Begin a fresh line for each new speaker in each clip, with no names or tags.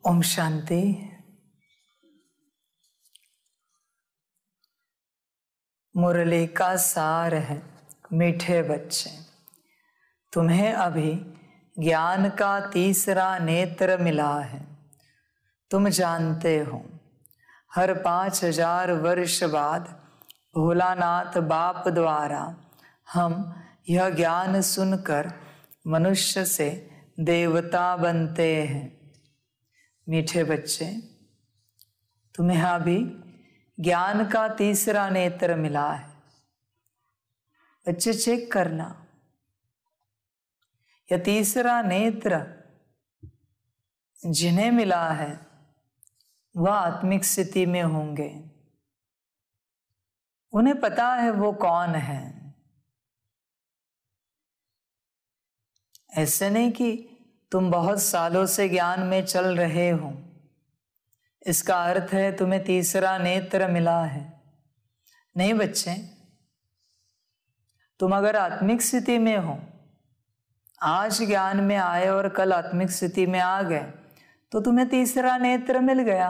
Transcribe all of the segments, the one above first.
ओम शांति। मुरली का सार है मीठे बच्चे, तुम्हें अभी ज्ञान का तीसरा नेत्र मिला है। तुम जानते हो हर 5000 वर्ष बाद भोलानाथ बाप द्वारा हम यह ज्ञान सुनकर मनुष्य से देवता बनते हैं। मीठे बच्चे, तुम्हें अभी ज्ञान का तीसरा नेत्र मिला है। बच्चे चेक करना, यह तीसरा नेत्र जिन्हें मिला है वह आत्मिक स्थिति में होंगे। उन्हें पता है वो कौन है। ऐसे नहीं कि तुम बहुत सालों से ज्ञान में चल रहे हो, इसका अर्थ है तुम्हें तीसरा नेत्र मिला है। नहीं बच्चे, तुम अगर आत्मिक स्थिति में हो, आज ज्ञान में आए और कल आत्मिक स्थिति में आ गए, तो तुम्हें तीसरा नेत्र मिल गया।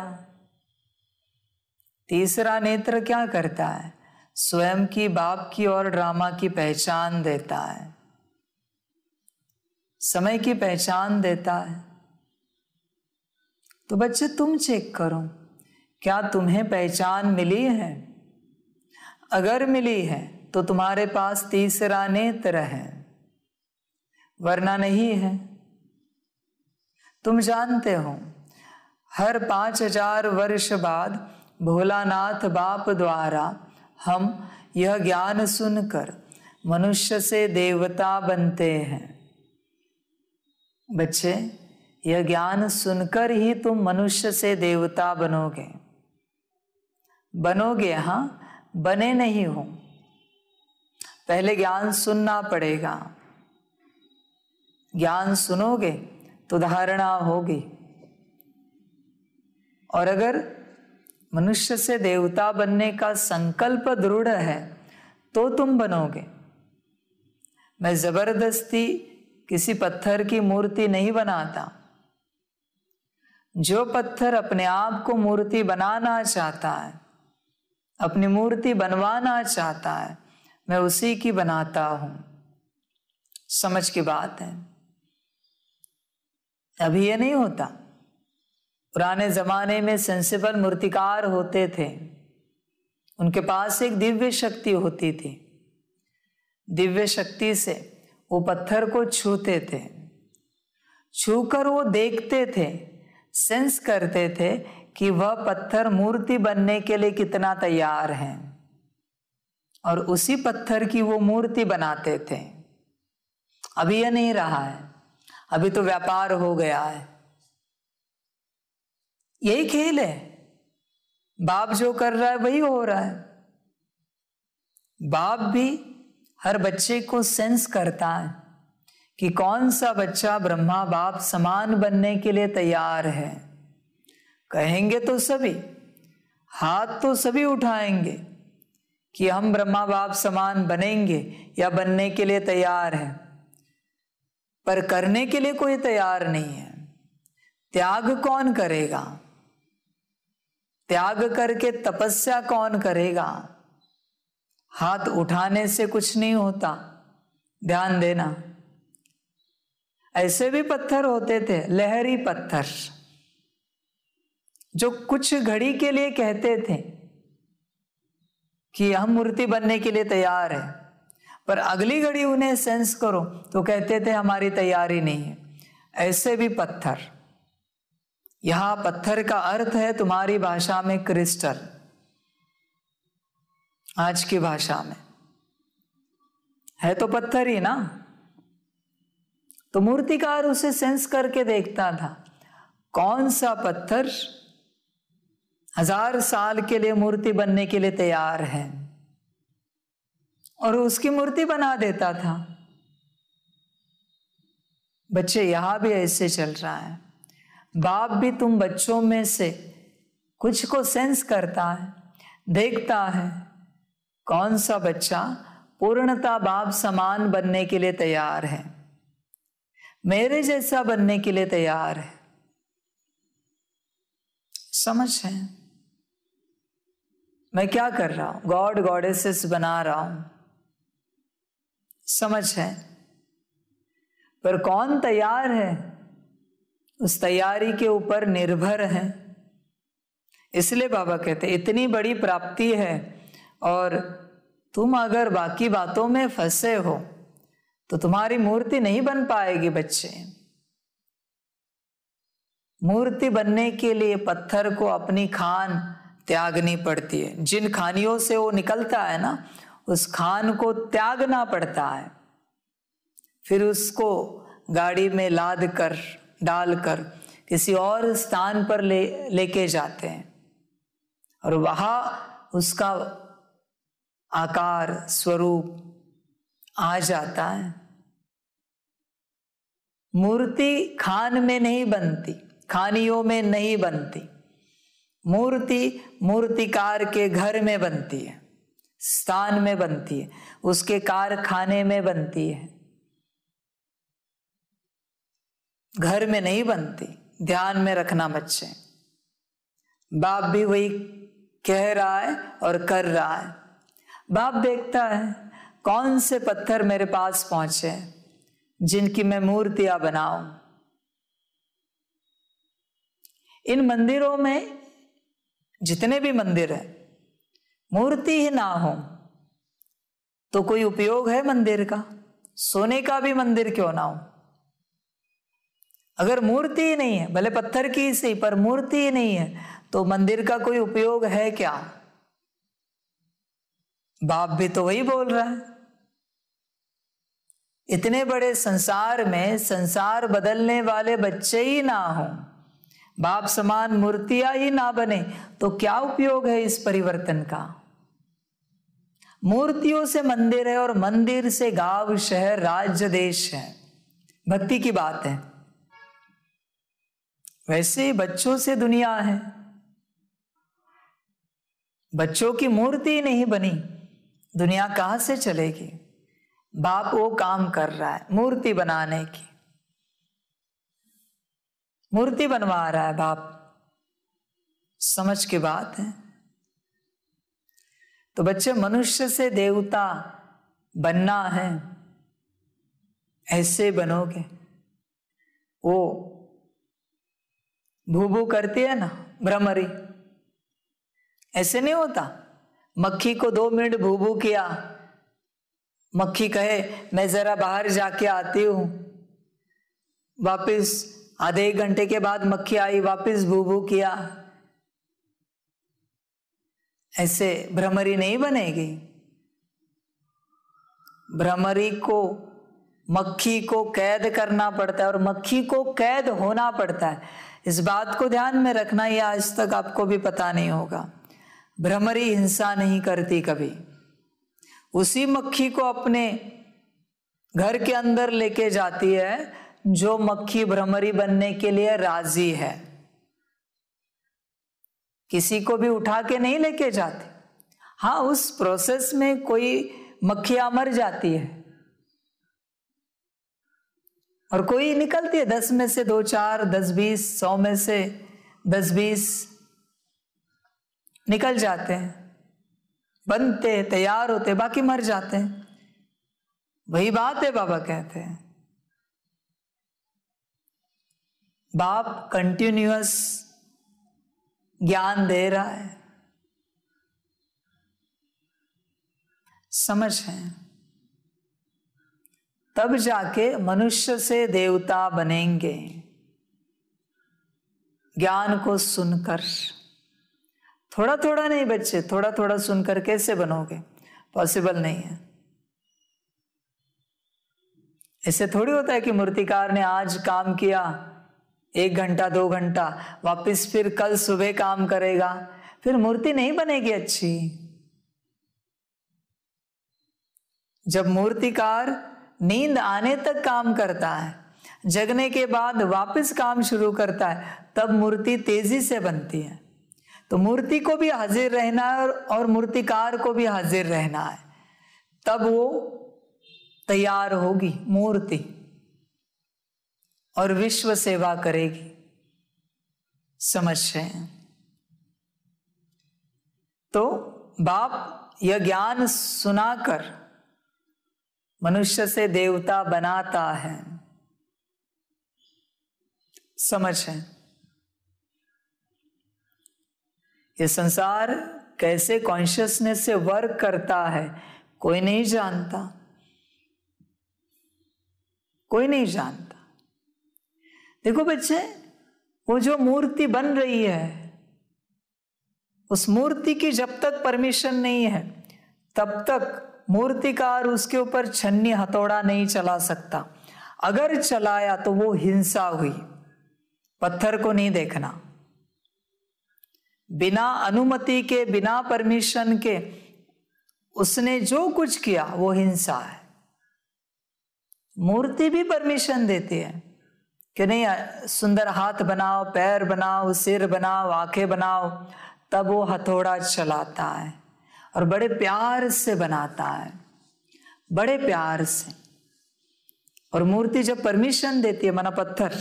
तीसरा नेत्र क्या करता है? स्वयं की, बाप की और ड्रामा की पहचान देता है, समय की पहचान देता है। तो बच्चे तुम चेक करो, क्या तुम्हें पहचान मिली है? अगर मिली है तो तुम्हारे पास तीसरा नेत्र है, वरना नहीं है। तुम जानते हो हर 5000 वर्ष बाद भोलानाथ बाप द्वारा हम यह ज्ञान सुनकर मनुष्य से देवता बनते हैं। बच्चे, यह ज्ञान सुनकर ही तुम मनुष्य से देवता बनोगे। बनोगे, हाँ, बने नहीं हो। पहले ज्ञान सुनना पड़ेगा। ज्ञान सुनोगे तो धारणा होगी, और अगर मनुष्य से देवता बनने का संकल्प दृढ़ है तो तुम बनोगे। मैं जबरदस्ती किसी पत्थर की मूर्ति नहीं बनाता। जो पत्थर अपने आप को मूर्ति बनाना चाहता है, अपनी मूर्ति बनवाना चाहता है, मैं उसी की बनाता हूं। समझ की बात है। अभी ये नहीं होता। पुराने जमाने में सेंसिबल मूर्तिकार होते थे, उनके पास एक दिव्य शक्ति होती थी। दिव्य शक्ति से वो पत्थर को छूते थे, छूकर वो देखते थे, सेंस करते थे कि वह पत्थर मूर्ति बनने के लिए कितना तैयार है, और उसी पत्थर की वो मूर्ति बनाते थे। अभी यह नहीं रहा है, अभी तो व्यापार हो गया है। यही खेल है, बाप जो कर रहा है वही हो रहा है। बाप भी हर बच्चे को सेंस करता है कि कौन सा बच्चा ब्रह्मा बाप समान बनने के लिए तैयार है। कहेंगे तो सभी, हाथ तो सभी उठाएंगे कि हम ब्रह्मा बाप समान बनेंगे या बनने के लिए तैयार हैं, पर करने के लिए कोई तैयार नहीं है। त्याग कौन करेगा? त्याग करके तपस्या कौन करेगा? हाथ उठाने से कुछ नहीं होता, ध्यान देना। ऐसे भी पत्थर होते थे, लहरी पत्थर, जो कुछ घड़ी के लिए कहते थे कि हम मूर्ति बनने के लिए तैयार है, पर अगली घड़ी उन्हें सेंस करो तो कहते थे हमारी तैयारी नहीं है। ऐसे भी पत्थर। यहां पत्थर का अर्थ है तुम्हारी भाषा में क्रिस्टल, आज की भाषा में है तो पत्थर ही ना। तो मूर्तिकार उसे सेंस करके देखता था, कौन सा पत्थर 1000 साल के लिए मूर्ति बनने के लिए तैयार है, और उसकी मूर्ति बना देता था। बच्चे, यहां भी ऐसे चल रहा है। बाप भी तुम बच्चों में से कुछ को सेंस करता है, देखता है कौन सा बच्चा पूर्णता बाप समान बनने के लिए तैयार है, मेरे जैसा बनने के लिए तैयार है। समझ है मैं क्या कर रहा हूं, गॉड गॉडेसेस बना रहा हूं, समझ है। पर कौन तैयार है, उस तैयारी के ऊपर निर्भर है। इसलिए बाबा कहते इतनी बड़ी प्राप्ति है और तुम अगर बाकी बातों में फंसे हो तो तुम्हारी मूर्ति नहीं बन पाएगी बच्चे। मूर्ति बनने के लिए पत्थर को अपनी खान त्यागनी पड़ती है। जिन खानियों से वो निकलता है ना, उस खान को त्यागना पड़ता है। फिर उसको गाड़ी में लाद कर डालकर किसी और स्थान पर लेके जाते हैं और वहां उसका आकार स्वरूप आ जाता है। मूर्ति खान में नहीं बनती, खानियों में नहीं बनती। मूर्ति मूर्तिकार के घर में बनती है, स्थान में बनती है, उसके कारखाने में बनती है, घर में नहीं बनती। ध्यान में रखना बच्चे। बाप भी वही कह रहा है और कर रहा है। बाप देखता है कौन से पत्थर मेरे पास पहुंचे जिनकी मैं मूर्तियां बनाऊं। इन मंदिरों में जितने भी मंदिर है, मूर्ति ही ना हो तो कोई उपयोग है मंदिर का? सोने का भी मंदिर क्यों ना हो, अगर मूर्ति ही नहीं है, भले पत्थर की सही पर मूर्ति ही नहीं है तो मंदिर का कोई उपयोग है क्या? बाप भी तो वही बोल रहा है। इतने बड़े संसार में संसार बदलने वाले बच्चे ही ना हो, बाप समान मूर्तियां ही ना बने तो क्या उपयोग है इस परिवर्तन का? मूर्तियों से मंदिर है और मंदिर से गांव शहर राज्य देश है। भक्ति की बात है। वैसे ही बच्चों से दुनिया है। बच्चों की मूर्ति नहीं बनी, दुनिया कहां से चलेगी? बाप वो काम कर रहा है मूर्ति बनाने की, मूर्ति बनवा रहा है बाप। समझ की बात है। तो बच्चे, मनुष्य से देवता बनना है, ऐसे बनोगे। वो भू भू करती है ना भ्रमरी, ऐसे नहीं होता। मक्खी को 2 मिनट भू भू किया, मक्खी कहे मैं जरा बाहर जाके आती हूं, वापिस आधे 1 घंटे के बाद मक्खी आई, वापिस भू भू किया। ऐसे भ्रमरी नहीं बनेगी। भ्रमरी को, मक्खी को कैद करना पड़ता है और मक्खी को कैद होना पड़ता है। इस बात को ध्यान में रखना, ये आज तक आपको भी पता नहीं होगा। भ्रमरी हिंसा नहीं करती कभी। उसी मक्खी को अपने घर के अंदर लेके जाती है जो मक्खी भ्रमरी बनने के लिए राजी है। किसी को भी उठा के नहीं लेके जाती। हाँ, उस प्रोसेस में कोई मक्खियां मर जाती है और कोई निकलती है। 10 में से 2-4, 10-20, 100 में से 10-20 निकल जाते हैं, बनते तैयार होते, बाकी मर जाते हैं। वही बात है, बाबा कहते हैं। बाप कंटिन्यूअस ज्ञान दे रहा है, समझ है। तब जाके मनुष्य से देवता बनेंगे। ज्ञान को सुनकर, थोड़ा थोड़ा नहीं बच्चे, थोड़ा थोड़ा सुनकर कैसे बनोगे? पॉसिबल नहीं है। ऐसे थोड़ी होता है कि मूर्तिकार ने आज काम किया 1 घंटा 2 घंटा, वापस फिर कल सुबह काम करेगा, फिर मूर्ति नहीं बनेगी अच्छी। जब मूर्तिकार नींद आने तक काम करता है, जगने के बाद वापस काम शुरू करता है, तब मूर्ति तेजी से बनती है। तो मूर्ति को भी हाजिर रहना है और मूर्तिकार को भी हाजिर रहना है, तब वो तैयार होगी मूर्ति और विश्व सेवा करेगी। समझ रहे हैं? तो बाप यह ज्ञान सुनाकर मनुष्य से देवता बनाता है। समझ है? ये संसार कैसे कॉन्शियसनेस से वर्क करता है कोई नहीं जानता, कोई नहीं जानता। देखो बच्चे, वो जो मूर्ति बन रही है, उस मूर्ति की जब तक परमिशन नहीं है तब तक मूर्तिकार उसके ऊपर छन्नी हथौड़ा नहीं चला सकता। अगर चलाया तो वो हिंसा हुई। पत्थर को नहीं देखना, बिना अनुमति के, बिना परमिशन के उसने जो कुछ किया वो हिंसा है। मूर्ति भी परमिशन देती है कि नहीं, सुंदर हाथ बनाओ, पैर बनाओ, सिर बनाओ, आंखें बनाओ, तब वो हथौड़ा चलाता है और बड़े प्यार से बनाता है, बड़े प्यार से। और मूर्ति जब परमिशन देती है, माना पत्थर,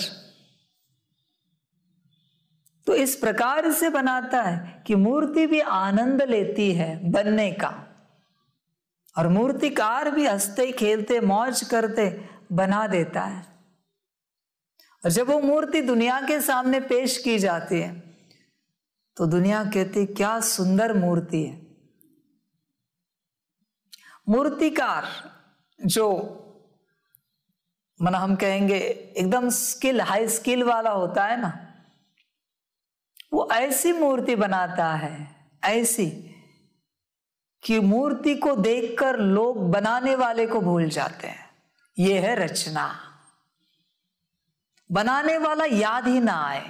तो इस प्रकार से बनाता है कि मूर्ति भी आनंद लेती है बनने का, और मूर्तिकार भी हंसते खेलते मौज करते बना देता है। और जब वो मूर्ति दुनिया के सामने पेश की जाती है तो दुनिया कहती क्या सुंदर मूर्ति है। मूर्तिकार जो माना हम कहेंगे एकदम स्किल, हाई स्किल वाला होता है ना, वो ऐसी मूर्ति बनाता है, ऐसी कि मूर्ति को देखकर लोग बनाने वाले को भूल जाते हैं। ये है रचना। बनाने वाला याद ही ना आए,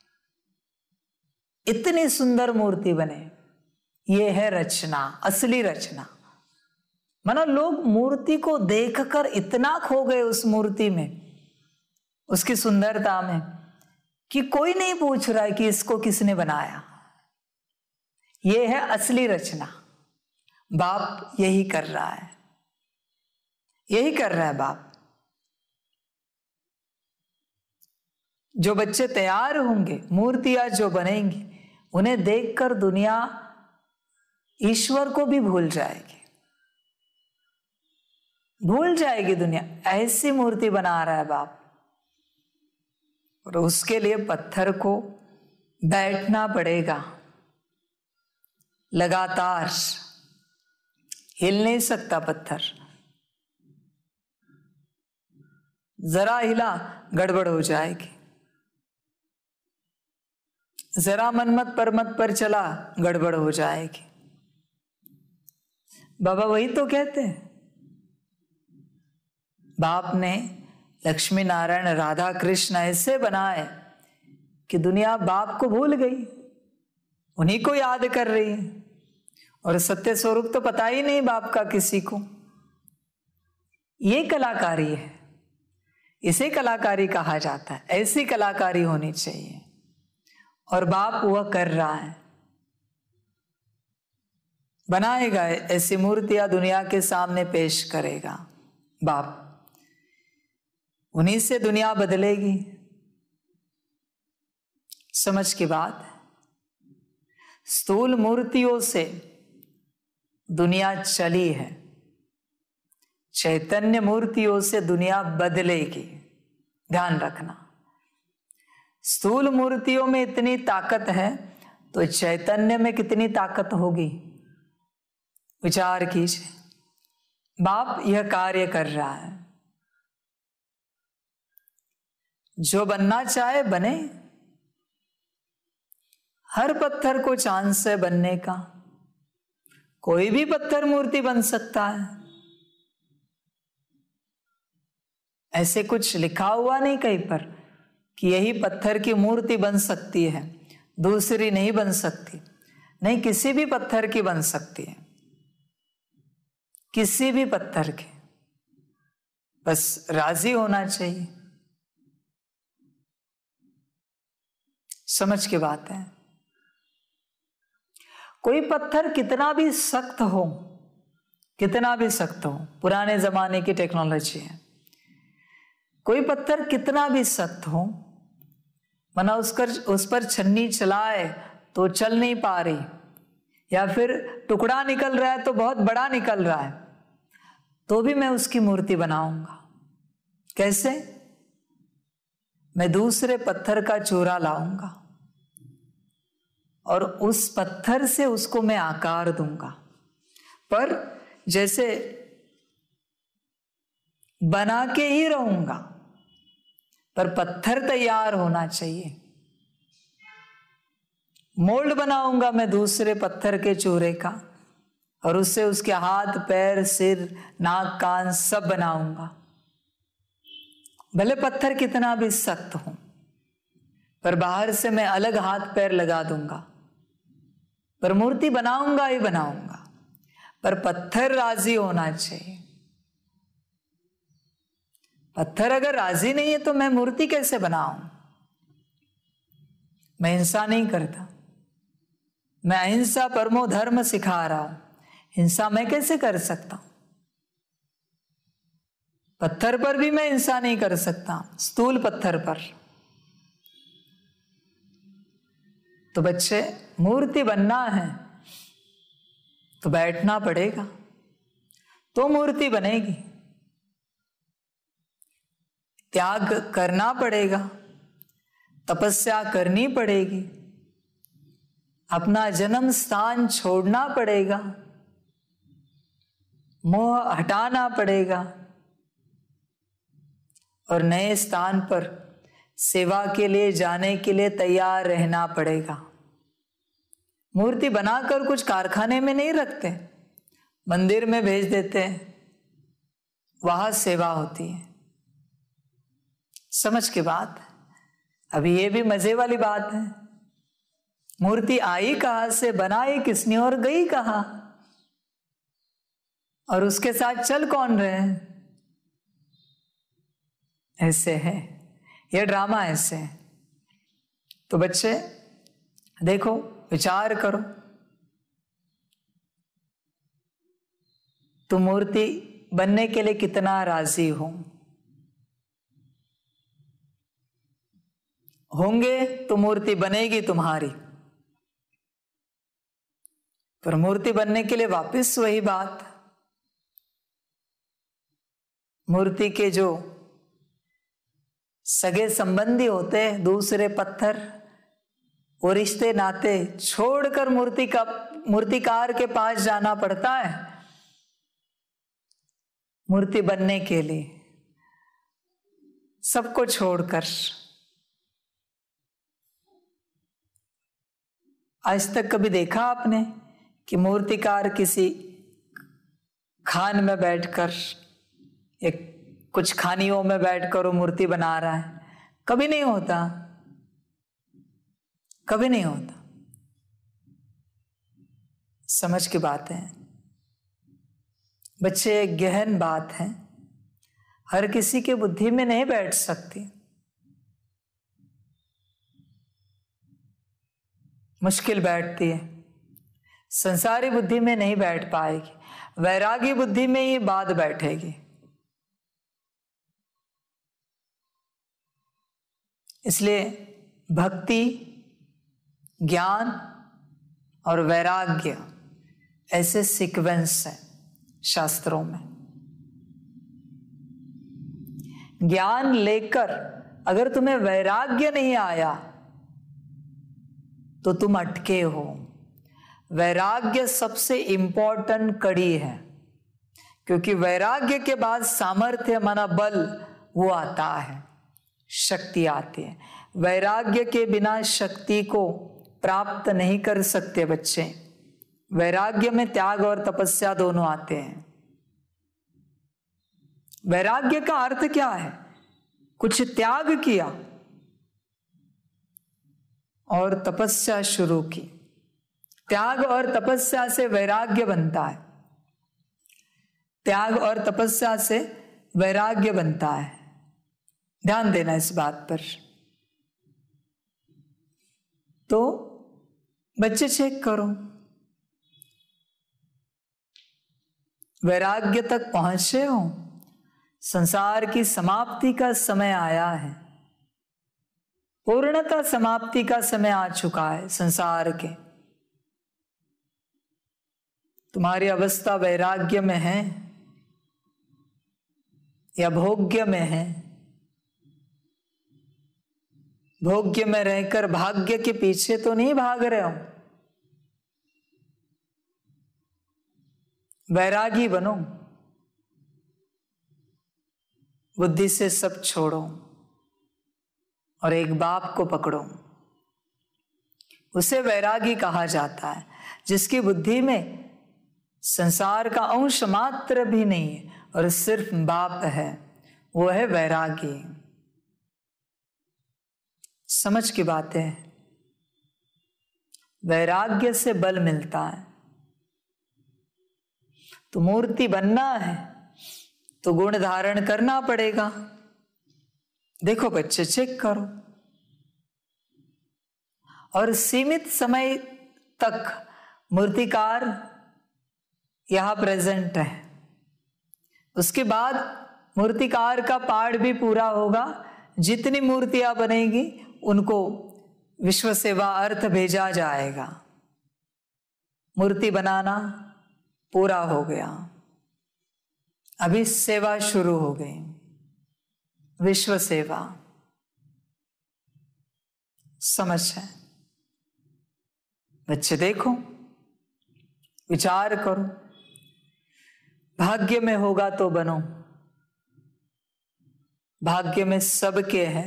इतनी सुंदर मूर्ति बने। ये है रचना, असली रचना। माना लोग मूर्ति को देखकर इतना खो गए उस मूर्ति में, उसकी सुंदरता में, कि कोई नहीं पूछ रहा है कि इसको किसने बनाया। ये है असली रचना। बाप यही कर रहा है, यही कर रहा है बाप। जो बच्चे तैयार होंगे, मूर्तियां जो बनेंगी, उन्हें देखकर दुनिया ईश्वर को भी भूल जाएगी, भूल जाएगी दुनिया। ऐसी मूर्ति बना रहा है बाप। और उसके लिए पत्थर को बैठना पड़ेगा, लगातार हिल नहीं सकता पत्थर। जरा हिला गड़बड़ हो जाएगी, जरा मनमत परमत पर चला गड़बड़ हो जाएगी। बाबा वही तो कहते हैं। बाप ने लक्ष्मी नारायण राधा कृष्ण ऐसे बनाए कि दुनिया बाप को भूल गई, उन्हीं को याद कर रही है, और सत्य स्वरूप तो पता ही नहीं बाप का किसी को। ये कलाकारी है, इसे कलाकारी कहा जाता है। ऐसी कलाकारी होनी चाहिए, और बाप वह कर रहा है, बनाएगा ऐसी मूर्तियां दुनिया के सामने पेश करेगा बाप। उन्हीं से दुनिया बदलेगी। समझ की बात। स्थूल मूर्तियों से दुनिया चली है, चैतन्य मूर्तियों से दुनिया बदलेगी। ध्यान रखना, स्थूल मूर्तियों में इतनी ताकत है तो चैतन्य में कितनी ताकत होगी, विचार कीजिए। बाप यह कार्य कर रहा है। जो बनना चाहे बने, हर पत्थर को चांस है बनने का। कोई भी पत्थर मूर्ति बन सकता है, ऐसे कुछ लिखा हुआ नहीं कहीं पर कि यही पत्थर की मूर्ति बन सकती है, दूसरी नहीं बन सकती। नहीं, किसी भी पत्थर की बन सकती है, किसी भी पत्थर की, बस राजी होना चाहिए। समझ की बात है। कोई पत्थर कितना भी सख्त हो, कितना भी सख्त हो, पुराने जमाने की टेक्नोलॉजी है, कोई पत्थर कितना भी सख्त हो, मना उस पर छन्नी चलाए तो चल नहीं पा रही, या फिर टुकड़ा निकल रहा है तो बहुत बड़ा निकल रहा है, तो भी मैं उसकी मूर्ति बनाऊंगा। कैसे? मैं दूसरे पत्थर का चूरा लाऊंगा और उस पत्थर से उसको मैं आकार दूंगा। पर जैसे बना के ही रहूंगा, पर पत्थर तैयार होना चाहिए। मोल्ड बनाऊंगा मैं दूसरे पत्थर के चूरे का और उससे उसके हाथ, पैर, सिर, नाक, कान सब बनाऊंगा। भले पत्थर कितना भी सख्त हो, पर बाहर से मैं अलग हाथ पैर लगा दूंगा, पर मूर्ति बनाऊंगा ही बनाऊंगा। पर पत्थर राजी होना चाहिए। पत्थर अगर राजी नहीं है तो मैं मूर्ति कैसे बनाऊं? मैं हिंसा नहीं करता, मैं अहिंसा परमो धर्म सिखा रहा हूं। हिंसा मैं कैसे कर सकता हूं? पत्थर पर भी मैं हिंसा नहीं कर सकता, स्थूल पत्थर पर। तो बच्चे, मूर्ति बनना है तो बैठना पड़ेगा, तो मूर्ति बनेगी। त्याग करना पड़ेगा, तपस्या करनी पड़ेगी, अपना जन्म स्थान छोड़ना पड़ेगा, मोह हटाना पड़ेगा और नए स्थान पर सेवा के लिए जाने के लिए तैयार रहना पड़ेगा। मूर्ति बनाकर कुछ कारखाने में नहीं रखते, मंदिर में भेज देते हैं, वहां सेवा होती है। समझ के बात। अभी ये भी मजे वाली बात है, मूर्ति आई कहां से, बनाई किसने और गई कहां, और उसके साथ चल कौन रहे हैं? ऐसे है ये ड्रामा, ऐसे है। तो बच्चे देखो, विचार करो, तुम मूर्ति बनने के लिए कितना राजी होंगे तो मूर्ति बनेगी तुम्हारी। पर मूर्ति बनने के लिए वापस वही बात, मूर्ति के जो सगे संबंधी होते हैं, दूसरे पत्थर, वो रिश्ते नाते छोड़कर मूर्तिकार के पास जाना पड़ता है मूर्ति बनने के लिए, सबको छोड़कर। आज तक कभी देखा आपने कि मूर्तिकार किसी खान में बैठकर या कुछ खानियों में बैठकर वो मूर्ति बना रहा है? कभी नहीं होता, कभी नहीं होता। समझ की बात है बच्चे, गहन बात है, हर किसी के बुद्धि में नहीं बैठ सकती, मुश्किल बैठती है, संसारी बुद्धि में नहीं बैठ पाएगी, वैरागी बुद्धि में ये बात बैठेगी। इसलिए भक्ति, ज्ञान और वैराग्य ऐसे सीक्वेंस हैं शास्त्रों में। ज्ञान लेकर अगर तुम्हें वैराग्य नहीं आया तो तुम अटके हो। वैराग्य सबसे इंपॉर्टेंट कड़ी है, क्योंकि वैराग्य के बाद सामर्थ्य माना बल वो आता है, शक्ति आती है। वैराग्य के बिना शक्ति को प्राप्त नहीं कर सकते बच्चे। वैराग्य में त्याग और तपस्या दोनों आते हैं। वैराग्य का अर्थ क्या है? कुछ त्याग किया और तपस्या शुरू की। त्याग और तपस्या से वैराग्य बनता है, त्याग और तपस्या से वैराग्य बनता है। ध्यान देना इस बात पर। तो बच्चे चेक करो, वैराग्य तक पहुंचे हो? संसार की समाप्ति का समय आया है, पूर्णतः समाप्ति का समय आ चुका है संसार के। तुम्हारी अवस्था वैराग्य में है या भोग्य में है? भोग्य में रहकर भाग्य के पीछे तो नहीं भाग रहे हो। वैरागी बनो, बुद्धि से सब छोड़ो और एक बाप को पकड़ो। उसे वैरागी कहा जाता है, जिसकी बुद्धि में संसार का अंश मात्र भी नहीं है और सिर्फ बाप है, वो है वैरागी। समझ की बात है। वैराग्य से बल मिलता है। तो मूर्ति बनना है तो गुण धारण करना पड़ेगा। देखो बच्चे, चेक करो। और सीमित समय तक मूर्तिकार यहां प्रेजेंट है। उसके बाद मूर्तिकार का पाठ भी पूरा होगा। जितनी मूर्तियां बनेगी उनको विश्व सेवा अर्थ भेजा जाएगा। मूर्ति बनाना पूरा हो गया, अभी सेवा शुरू हो गई, विश्व सेवा। समझ है बच्चे? देखो, विचार करो। भाग्य में होगा तो बनो। भाग्य में सबके है,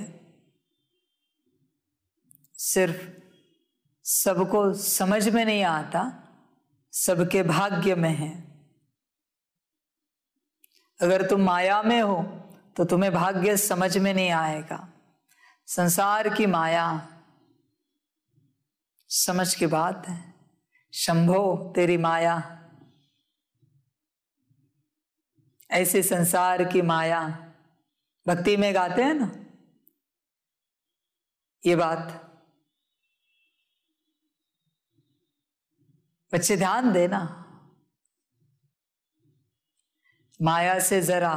सिर्फ सबको समझ में नहीं आता, सबके भाग्य में है। अगर तुम माया में हो तो तुम्हें भाग्य समझ में नहीं आएगा। संसार की माया, समझ की बात है। शंभो तेरी माया, ऐसे संसार की माया। भक्ति में गाते हैं ना ये बात। बच्चे ध्यान देना, माया से जरा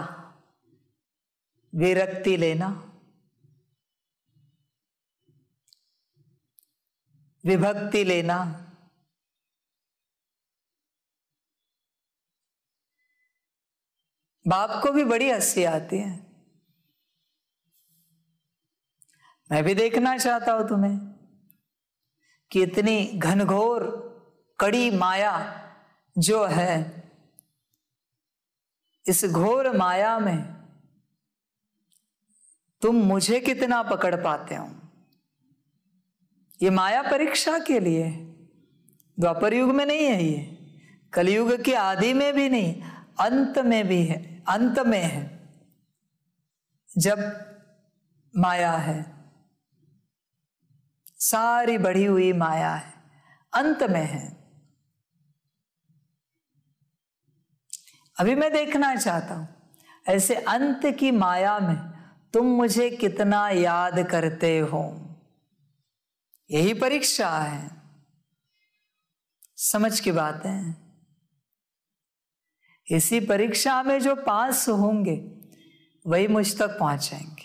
विरक्ति लेना, विभक्ति लेना। बाप को भी बड़ी हंसी आती है। मैं भी देखना चाहता हूं तुम्हें कि इतनी घनघोर कड़ी माया जो है, इस घोर माया में तुम मुझे कितना पकड़ पाते हो। ये माया परीक्षा के लिए, द्वापर युग में नहीं है ये, कलयुग के आदि में भी नहीं, अंत में भी है। अंत में है जब माया है, सारी बढ़ी हुई माया है, अंत में है। अभी मैं देखना चाहता हूं ऐसे अंत की माया में तुम मुझे कितना याद करते हो। यही परीक्षा है। समझ की बात है। इसी परीक्षा में जो पास होंगे वही मुझ तक पहुंचेंगे।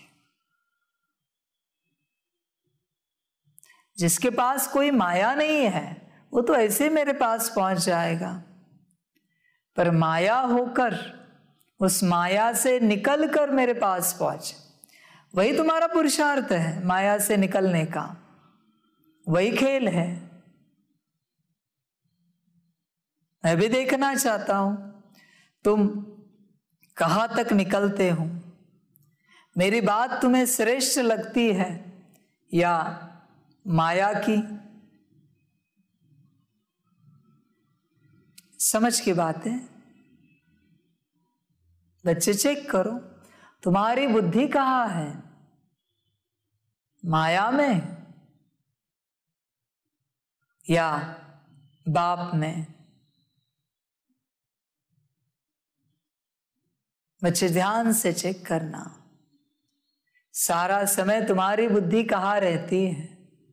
जिसके पास कोई माया नहीं है वो तो ऐसे मेरे पास पहुंच जाएगा, पर माया होकर, उस माया से निकलकर मेरे पास पहुंचे, वही तुम्हारा पुरुषार्थ है। माया से निकलने का वही खेल है। मैं भी देखना चाहता हूं तुम कहां तक निकलते हो। मेरी बात तुम्हें श्रेष्ठ लगती है या माया की? समझ की बात है। बच्चे चेक करो, तुम्हारी बुद्धि कहां है? माया में या बाप में? बच्चे ध्यान से चेक करना, सारा समय तुम्हारी बुद्धि कहां रहती है?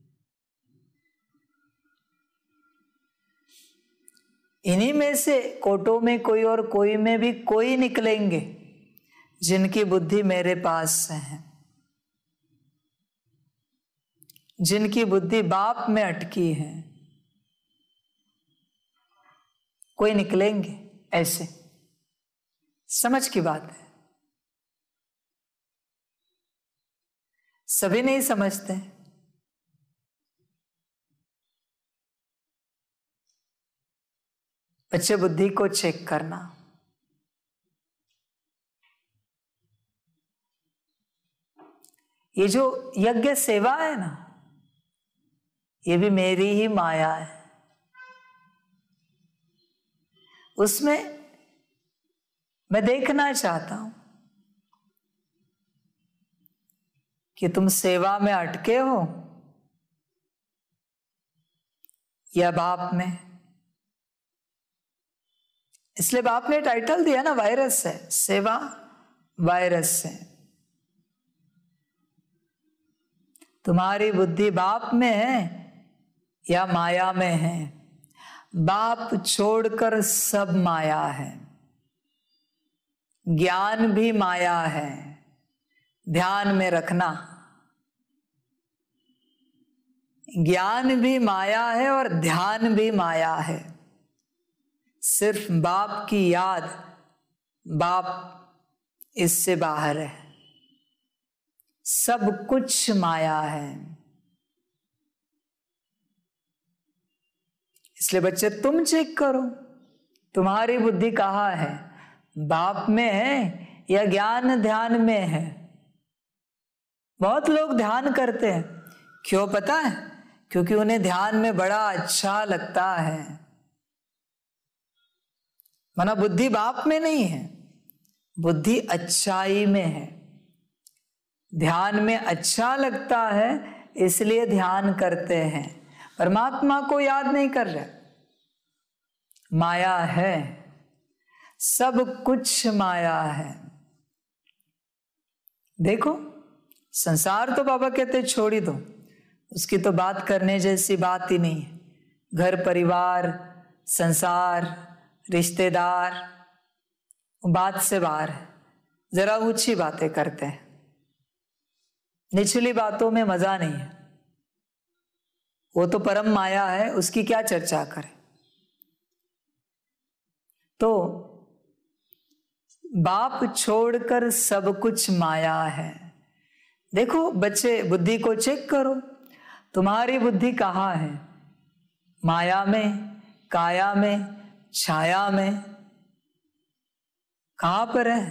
इन्हीं में से कोटों में कोई और कोई में भी कोई निकलेंगे जिनकी बुद्धि मेरे पास है, जिनकी बुद्धि बाप में अटकी है। कोई निकलेंगे ऐसे, समझ की बात है। सभी नहीं समझते। बच्चे बुद्धि को चेक करना। ये जो यज्ञ सेवा है ना, ये भी मेरी ही माया है। उसमें मैं देखना चाहता हूं कि तुम सेवा में अटके हो या बाप में। इसलिए बाप ने टाइटल दिया ना, वायरस है, सेवा वायरस है। तुम्हारी बुद्धि बाप में है या माया में है? बाप छोड़कर सब माया है। ज्ञान भी माया है, ध्यान में रखना। ज्ञान भी माया है और ध्यान भी माया है। सिर्फ बाप की याद, बाप इससे बाहर है। सब कुछ माया है। इसलिए बच्चे तुम चेक करो, तुम्हारी बुद्धि कहाँ है? बाप में है या ज्ञान ध्यान में है? बहुत लोग ध्यान करते हैं, क्यों पता है? क्योंकि उन्हें ध्यान में बड़ा अच्छा लगता है। माना बुद्धि बाप में नहीं है, बुद्धि अच्छाई में है। ध्यान में अच्छा लगता है इसलिए ध्यान करते हैं, परमात्मा को याद नहीं कर रहे। माया है, सब कुछ माया है। देखो, संसार तो बाबा कहते छोड़ ही दो, उसकी तो बात करने जैसी बात ही नहीं है। घर परिवार, संसार, रिश्तेदार, बात से बाहर है। जरा ऊंची बातें करते हैं, निचली बातों में मजा नहीं है। वो तो परम माया है, उसकी क्या चर्चा करें। तो बाप छोड़कर सब कुछ माया है। देखो बच्चे, बुद्धि को चेक करो, तुम्हारी बुद्धि कहाँ है? माया में, काया में, छाया में, कहां पर है?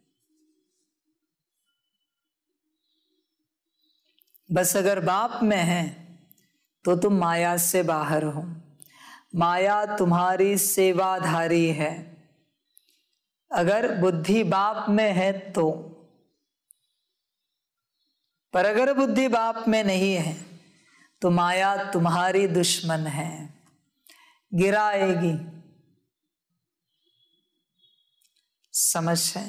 बस अगर बाप में है तो तुम माया से बाहर हो। माया तुम्हारी सेवाधारी है। अगर बुद्धि बाप में है तो, पर अगर बुद्धि बाप में नहीं है तो माया तुम्हारी दुश्मन है, गिराएगी। समझ है?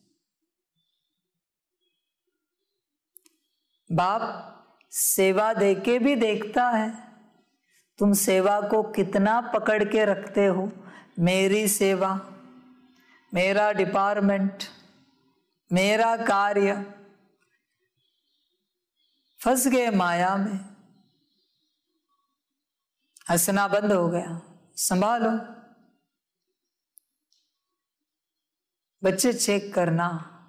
बाप सेवा देके भी देखता है तुम सेवा को कितना पकड़ के रखते हो। मेरी सेवा, मेरा डिपार्टमेंट, मेरा कार्य। फंस गए माया में, हंसना बंद हो गया। संभालो बच्चे, चेक करना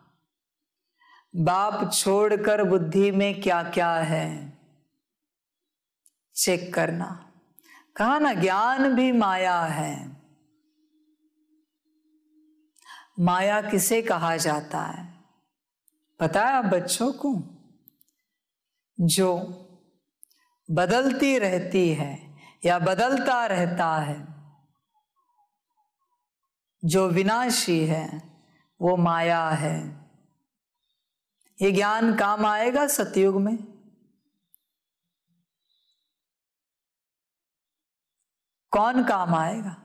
बाप छोड़कर बुद्धि में क्या क्या है। चेक करना। कहा ना, ज्ञान भी माया है। माया किसे कहा जाता है पता है आप बच्चों को? जो बदलती रहती है या बदलता रहता है, जो विनाशी है, वो माया है। ये ज्ञान काम आएगा सतयुग में। कौन काम आएगा?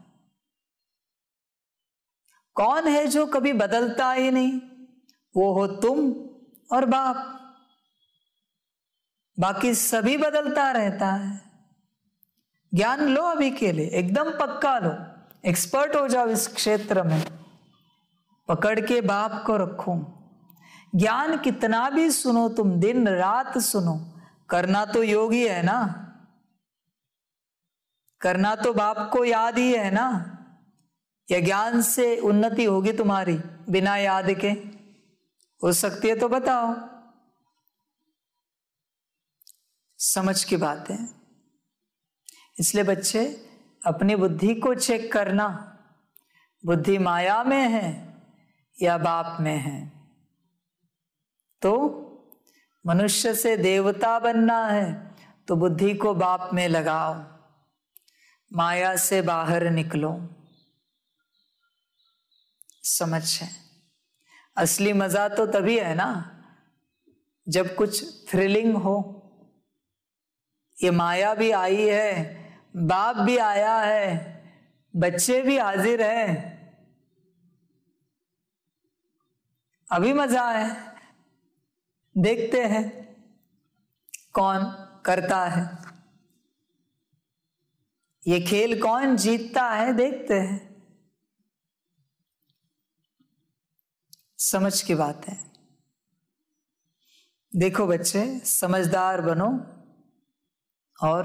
कौन है जो कभी बदलता ही नहीं? वो हो तुम और बाप। बाकी सभी बदलता रहता है। ज्ञान लो अभी के लिए, एकदम पक्का लो, एक्सपर्ट हो जाओ इस क्षेत्र में। पकड़ के बाप को रखो। ज्ञान कितना भी सुनो तुम, दिन रात सुनो, करना तो योग ही है ना। करना तो बाप को याद ही है ना। या ज्ञान से उन्नति होगी तुम्हारी बिना याद के? हो सकती है तो बताओ। समझ की बात है। इसलिए बच्चे अपनी बुद्धि को चेक करना, बुद्धि माया में है या बाप में है। तो मनुष्य से देवता बनना है तो बुद्धि को बाप में लगाओ, माया से बाहर निकलो। समझ है। असली मजा तो तभी है ना जब कुछ थ्रिलिंग हो। ये माया भी आई है, बाप भी आया है, बच्चे भी हाजिर हैं, अभी मजा है। देखते हैं कौन करता है, ये खेल कौन जीतता है, देखते हैं। समझ की बात है। देखो बच्चे, समझदार बनो और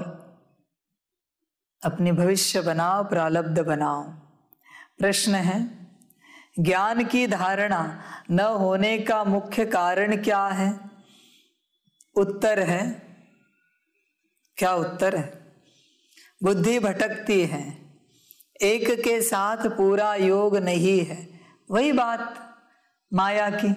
अपनी भविष्य बनाओ, प्रारब्ध बनाओ। प्रश्न है, ज्ञान की धारणा न होने का मुख्य कारण क्या है? उत्तर है, क्या उत्तर है? बुद्धि भटकती है, एक के साथ पूरा योग नहीं है। वही बात माया की।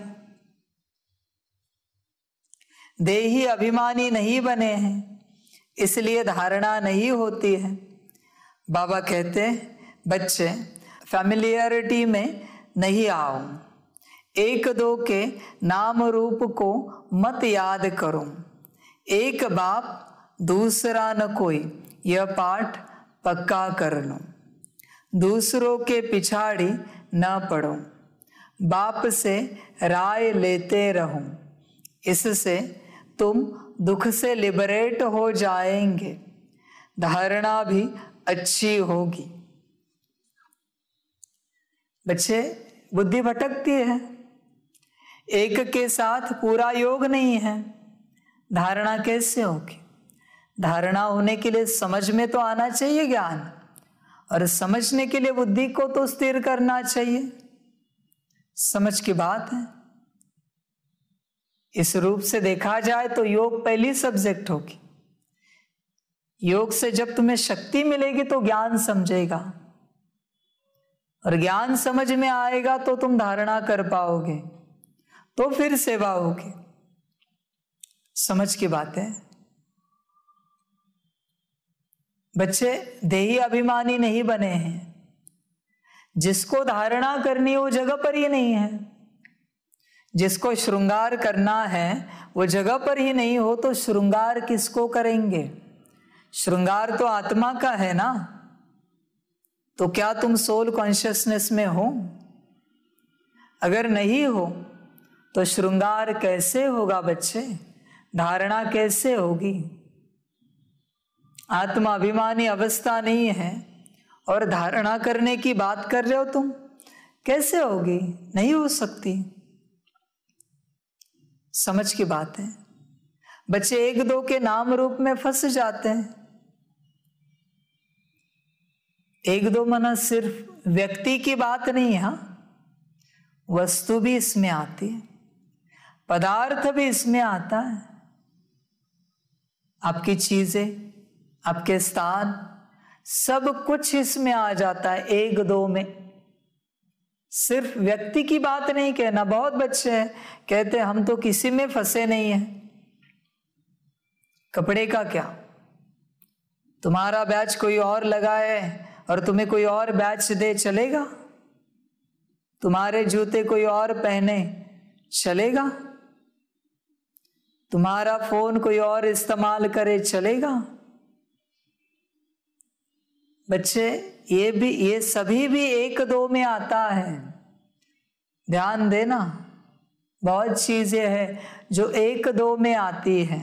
देही अभिमानी नहीं बने हैं, इसलिए धारणा नहीं होती है। बाबा कहते हैं, बच्चे फैमिलियरिटी में नहीं आओ, एक दो के नाम रूप को मत याद करो। एक बाप दूसरा न कोई, यह पाठ पक्का कर लो। दूसरों के पिछाड़ी न पड़ो, बाप से राय लेते रहो, इससे तुम दुख से लिबरेट हो जाएंगे, धारणा भी अच्छी होगी। बच्चे, बुद्धि भटकती है, एक के साथ पूरा योग नहीं है, धारणा कैसे होगी? धारणा होने के लिए समझ में तो आना चाहिए ज्ञान, और समझने के लिए बुद्धि को तो स्थिर करना चाहिए। समझ की बात है। इस रूप से देखा जाए तो योग पहली सब्जेक्ट होगी। योग से जब तुम्हें शक्ति मिलेगी तो ज्ञान समझेगा, और ज्ञान समझ में आएगा तो तुम धारणा कर पाओगे, तो फिर सेवा होगी। समझ की बात है। बच्चे देही अभिमानी नहीं बने हैं, जिसको धारणा करनी वो जगह पर ही नहीं है। जिसको श्रृंगार करना है वो जगह पर ही नहीं हो तो श्रृंगार किसको करेंगे? श्रृंगार तो आत्मा का है ना। तो क्या तुम सोल कॉन्शियसनेस में हो? अगर नहीं हो तो श्रृंगार कैसे होगा बच्चे? धारणा कैसे होगी? आत्मा अभिमानी अवस्था नहीं है और धारणा करने की बात कर रहे हो तुम, कैसे होगी? नहीं हो सकती। समझ की बात है। बच्चे एक दो के नाम रूप में फंस जाते हैं। एक दो मना सिर्फ व्यक्ति की बात नहीं है, वस्तु भी इसमें आती है, पदार्थ भी इसमें आता है। आपकी चीजें, आपके स्थान, सब कुछ इसमें आ जाता है एक दो में। सिर्फ व्यक्ति की बात नहीं कहना। बहुत बच्चे हैं कहते हम तो किसी में फंसे नहीं हैं। कपड़े का क्या? तुम्हारा बैच कोई और लगाए और तुम्हें कोई और बैच दे, चलेगा? तुम्हारे जूते कोई और पहने, चलेगा? तुम्हारा फोन कोई और इस्तेमाल करे, चलेगा? बच्चे ये सभी भी एक दो में आता है। ध्यान देना, बहुत चीजें हैं जो एक दो में आती हैं।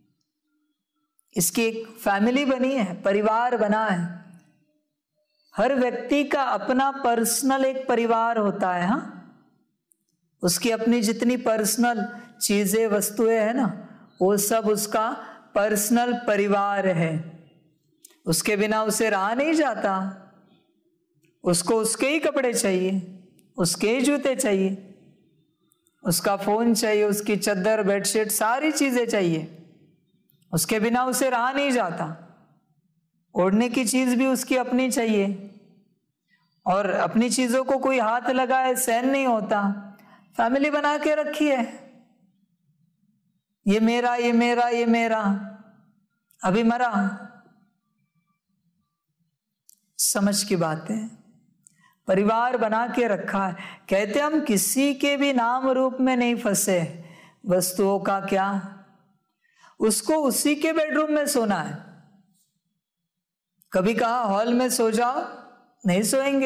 इसकी एक फैमिली बनी है, परिवार बना है। हर व्यक्ति का अपना पर्सनल एक परिवार होता है। हाँ, उसकी अपनी जितनी पर्सनल चीजें, वस्तुएं हैं ना, वो सब उसका पर्सनल परिवार है। उसके बिना उसे रहा नहीं जाता। उसको उसके ही कपड़े चाहिए, उसके ही जूते चाहिए, उसका फोन चाहिए, उसकी चद्दर बेडशीट सारी चीजें चाहिए। उसके बिना उसे रहा नहीं जाता। ओढ़ने की चीज भी उसकी अपनी चाहिए, और अपनी चीजों को कोई हाथ लगाए सहन नहीं होता। फैमिली बना के रखी है, ये मेरा, ये मेरा, ये मेरा, अभी मरा। समझ की बात है, परिवार बना के रखा है। कहते हम किसी के भी नाम रूप में नहीं फंसे। वस्तुओं का क्या, उसको उसी के बेडरूम में सोना है। कभी कहा हॉल में सो जाओ, नहीं सोएंगे।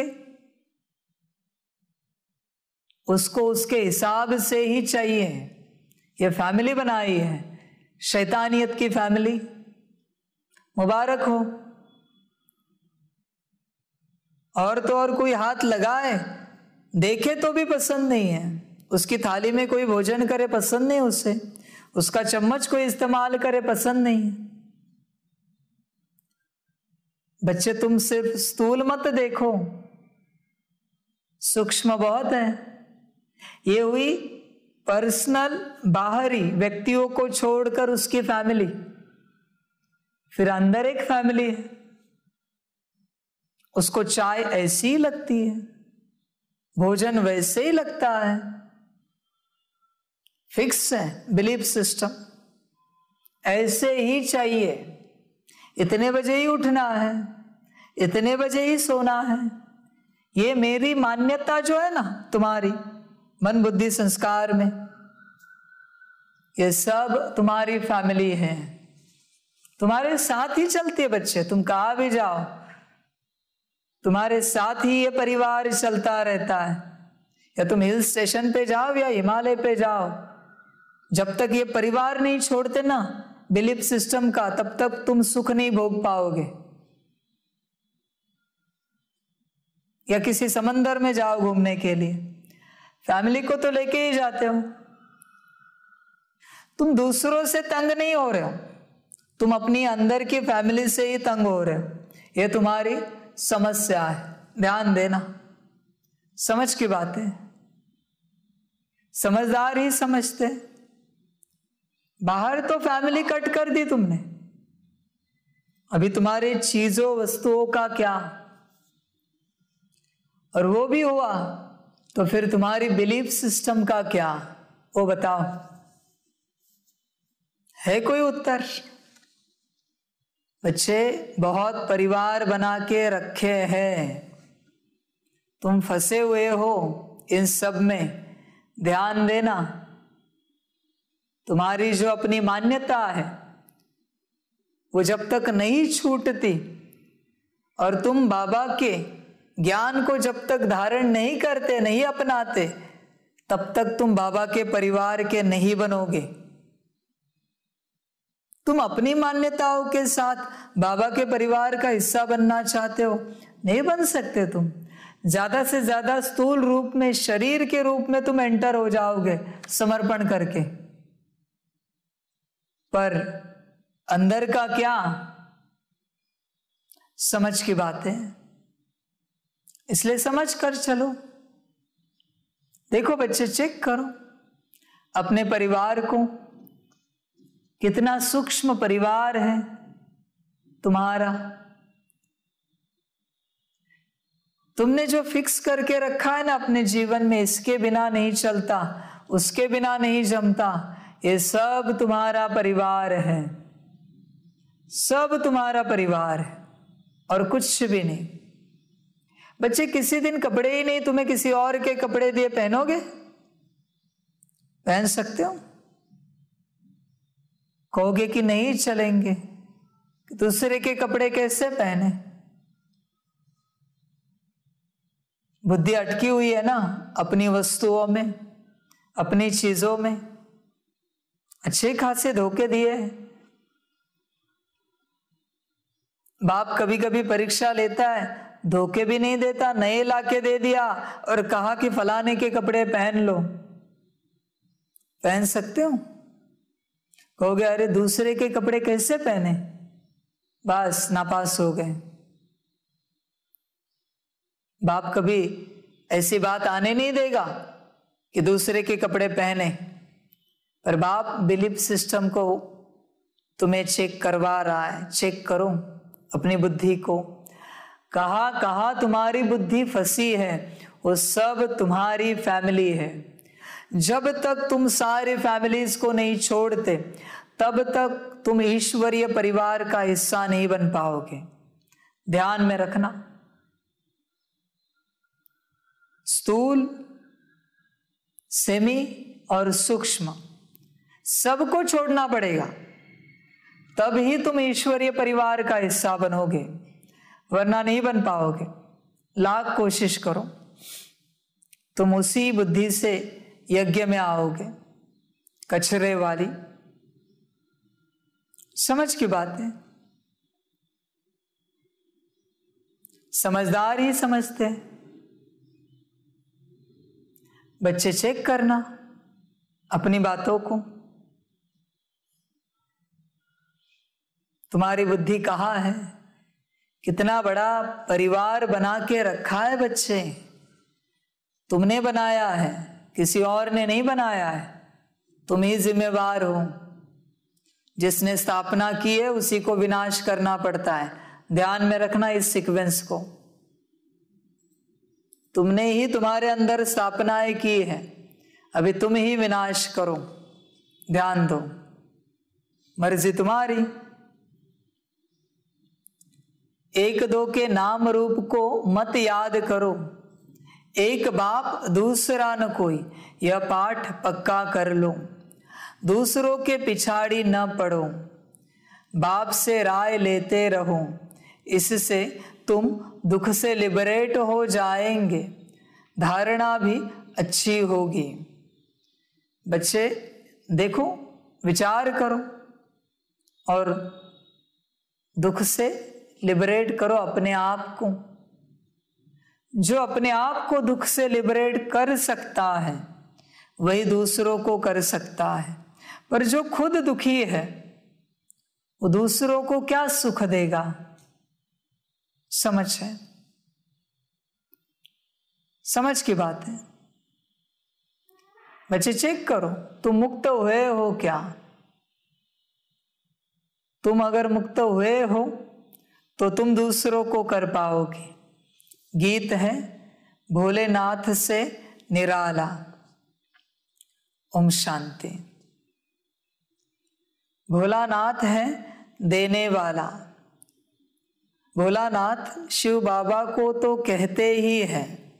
उसको उसके हिसाब से ही चाहिए। ये फैमिली बनाई है, शैतानियत की फैमिली। मुबारक हो। और तो और कोई हाथ लगाए, देखे तो भी पसंद नहीं है। उसकी थाली में कोई भोजन करे, पसंद नहीं उसे। उसका चम्मच कोई इस्तेमाल करे, पसंद नहीं है। बच्चे, तुम सिर्फ स्थूल मत देखो, सूक्ष्म बहुत है। ये हुई पर्सनल, बाहरी व्यक्तियों को छोड़कर उसकी फैमिली। फिर अंदर एक फैमिली है, उसको चाय ऐसी ही लगती है, भोजन वैसे ही लगता है। फिक्स है बिलीफ सिस्टम, ऐसे ही चाहिए। इतने बजे ही उठना है, इतने बजे ही सोना है। ये मेरी मान्यता जो है ना, तुम्हारी मन बुद्धि संस्कार में, ये सब तुम्हारी फैमिली है, तुम्हारे साथ ही चलती है। बच्चे, तुम कहाँ भी जाओ, तुम्हारे साथ ही ये परिवार चलता रहता है। या तुम हिल स्टेशन पे जाओ या हिमालय पे जाओ, जब तक ये परिवार नहीं छोड़ते ना बिलीफ सिस्टम का, तब तक तुम सुख नहीं भोग पाओगे। या किसी समंदर में जाओ घूमने के लिए, फैमिली को तो लेके ही जाते हो। तुम दूसरों से तंग नहीं हो रहे हो, तुम अपनी अंदर की फैमिली से ही तंग हो रहे हो। ये तुम्हारी समस्या है, ध्यान देना। समझ की बात है, समझदार ही समझते। बाहर तो फैमिली कट कर दी तुमने, अभी तुम्हारी चीजों वस्तुओं का क्या। और वो भी हुआ तो फिर तुम्हारी बिलीफ सिस्टम का क्या, वो बताओ। है कोई उत्तर? बच्चे, बहुत परिवार बना के रखे हैं, तुम फंसे हुए हो इन सब में। ध्यान देना, तुम्हारी जो अपनी मान्यता है वो जब तक नहीं छूटती और तुम बाबा के ज्ञान को जब तक धारण नहीं करते, नहीं अपनाते, तब तक तुम बाबा के परिवार के नहीं बनोगे। तुम अपनी मान्यताओं के साथ बाबा के परिवार का हिस्सा बनना चाहते हो, नहीं बन सकते तुम। ज्यादा से ज्यादा स्थूल रूप में, शरीर के रूप में तुम एंटर हो जाओगे समर्पण करके, पर अंदर का क्या, समझ की बात है। इसलिए समझ कर चलो। देखो बच्चे, चेक करो अपने परिवार को, कितना सूक्ष्म परिवार है तुम्हारा। तुमने जो फिक्स करके रखा है ना अपने जीवन में, इसके बिना नहीं चलता, उसके बिना नहीं जमता, ये सब तुम्हारा परिवार है, सब तुम्हारा परिवार है और कुछ भी नहीं। बच्चे, किसी दिन कपड़े ही नहीं, तुम्हें किसी और के कपड़े दिए, पहनोगे? पहन सकते हो? कहोगे कि नहीं चलेंगे, दूसरे के कपड़े कैसे पहने? बुद्धि अटकी हुई है ना अपनी वस्तुओं में, अपनी चीजों में, अच्छे खासे धोखे दिए। बाप कभी कभी परीक्षा लेता है, धोखे भी नहीं देता, नए लाके दे दिया और कहा कि फलाने के कपड़े पहन लो। पहन सकते हो? कहोगे अरे दूसरे के कपड़े कैसे पहने, बस नापास हो गए। बाप कभी ऐसी बात आने नहीं देगा कि दूसरे के कपड़े पहने, पर बाप बिलीफ सिस्टम को तुम्हें चेक करवा रहा है। चेक करो अपनी बुद्धि को, कहाँ कहाँ तुम्हारी बुद्धि फंसी है, वो सब तुम्हारी फैमिली है। जब तक तुम सारे फैमिलीज को नहीं छोड़ते, तब तक तुम ईश्वरीय परिवार का हिस्सा नहीं बन पाओगे। ध्यान में रखना, स्थूल, सेमी और सूक्ष्म सबको छोड़ना पड़ेगा, तब ही तुम ईश्वरीय परिवार का हिस्सा बनोगे, वरना नहीं बन पाओगे। लाख कोशिश करो, तुम उसी बुद्धि से यज्ञ में आओगे। कचरे वाली समझ की बात है, समझदार ही समझते हैं। बच्चे चेक करना अपनी बातों को, तुम्हारी बुद्धि कहाँ है, कितना बड़ा परिवार बना के रखा है। बच्चे तुमने बनाया है, किसी और ने नहीं बनाया है, तुम ही जिम्मेवार हो। जिसने स्थापना की है उसी को विनाश करना पड़ता है। ध्यान में रखना इस सीक्वेंस को, तुमने ही तुम्हारे अंदर स्थापनाएं की है, अभी तुम ही विनाश करो। ध्यान दो, मर्जी तुम्हारी। एक दो के नाम रूप को मत याद करो, एक बाप दूसरा न कोई, यह पाठ पक्का कर लो। दूसरों के पिछाड़ी न पड़ो, बाप से राय लेते रहो, इससे तुम दुख से लिबरेट हो जाएंगे, धारणा भी अच्छी होगी। बच्चे देखो, विचार करो और दुख से लिबरेट करो अपने आप को। जो अपने आप को दुख से लिबरेट कर सकता है वही दूसरों को कर सकता है, पर जो खुद दुखी है वो दूसरों को क्या सुख देगा। समझ है, समझ की बात है। बच्चे चेक करो, तुम मुक्त हुए हो क्या? तुम अगर मुक्त हुए हो तो तुम दूसरों को कर पाओगे। गीत है भोलेनाथ से निराला। ओम शांति। भोलानाथ है देने वाला। भोलानाथ शिव बाबा को तो कहते ही है।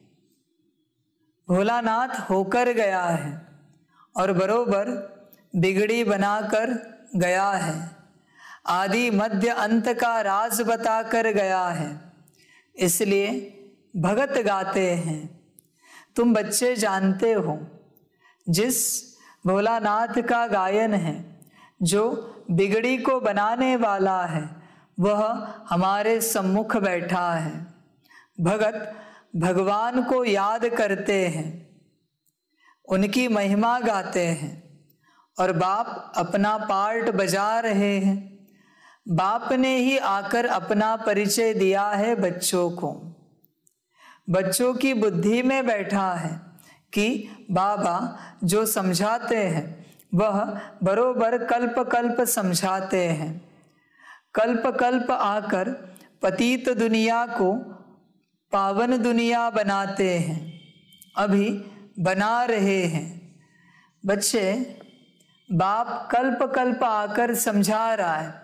भोलानाथ होकर गया है और बरोबर बिगड़ी बनाकर गया है। आदि मध्य अंत का राज बताकर गया है, इसलिए भगत गाते हैं। तुम बच्चे जानते हो, जिस भोलानाथ का गायन है, जो बिगड़ी को बनाने वाला है, वह हमारे सम्मुख बैठा है। भगत भगवान को याद करते हैं, उनकी महिमा गाते हैं और बाप अपना पार्ट बजा रहे हैं। बाप ने ही आकर अपना परिचय दिया है बच्चों को। बच्चों की बुद्धि में बैठा है कि बाबा जो समझाते हैं वह बरोबर कल्प कल्प समझाते हैं। कल्प कल्प आकर पतित दुनिया को पावन दुनिया बनाते हैं, अभी बना रहे हैं। बच्चे, बाप कल्प कल्प आकर समझा रहा है,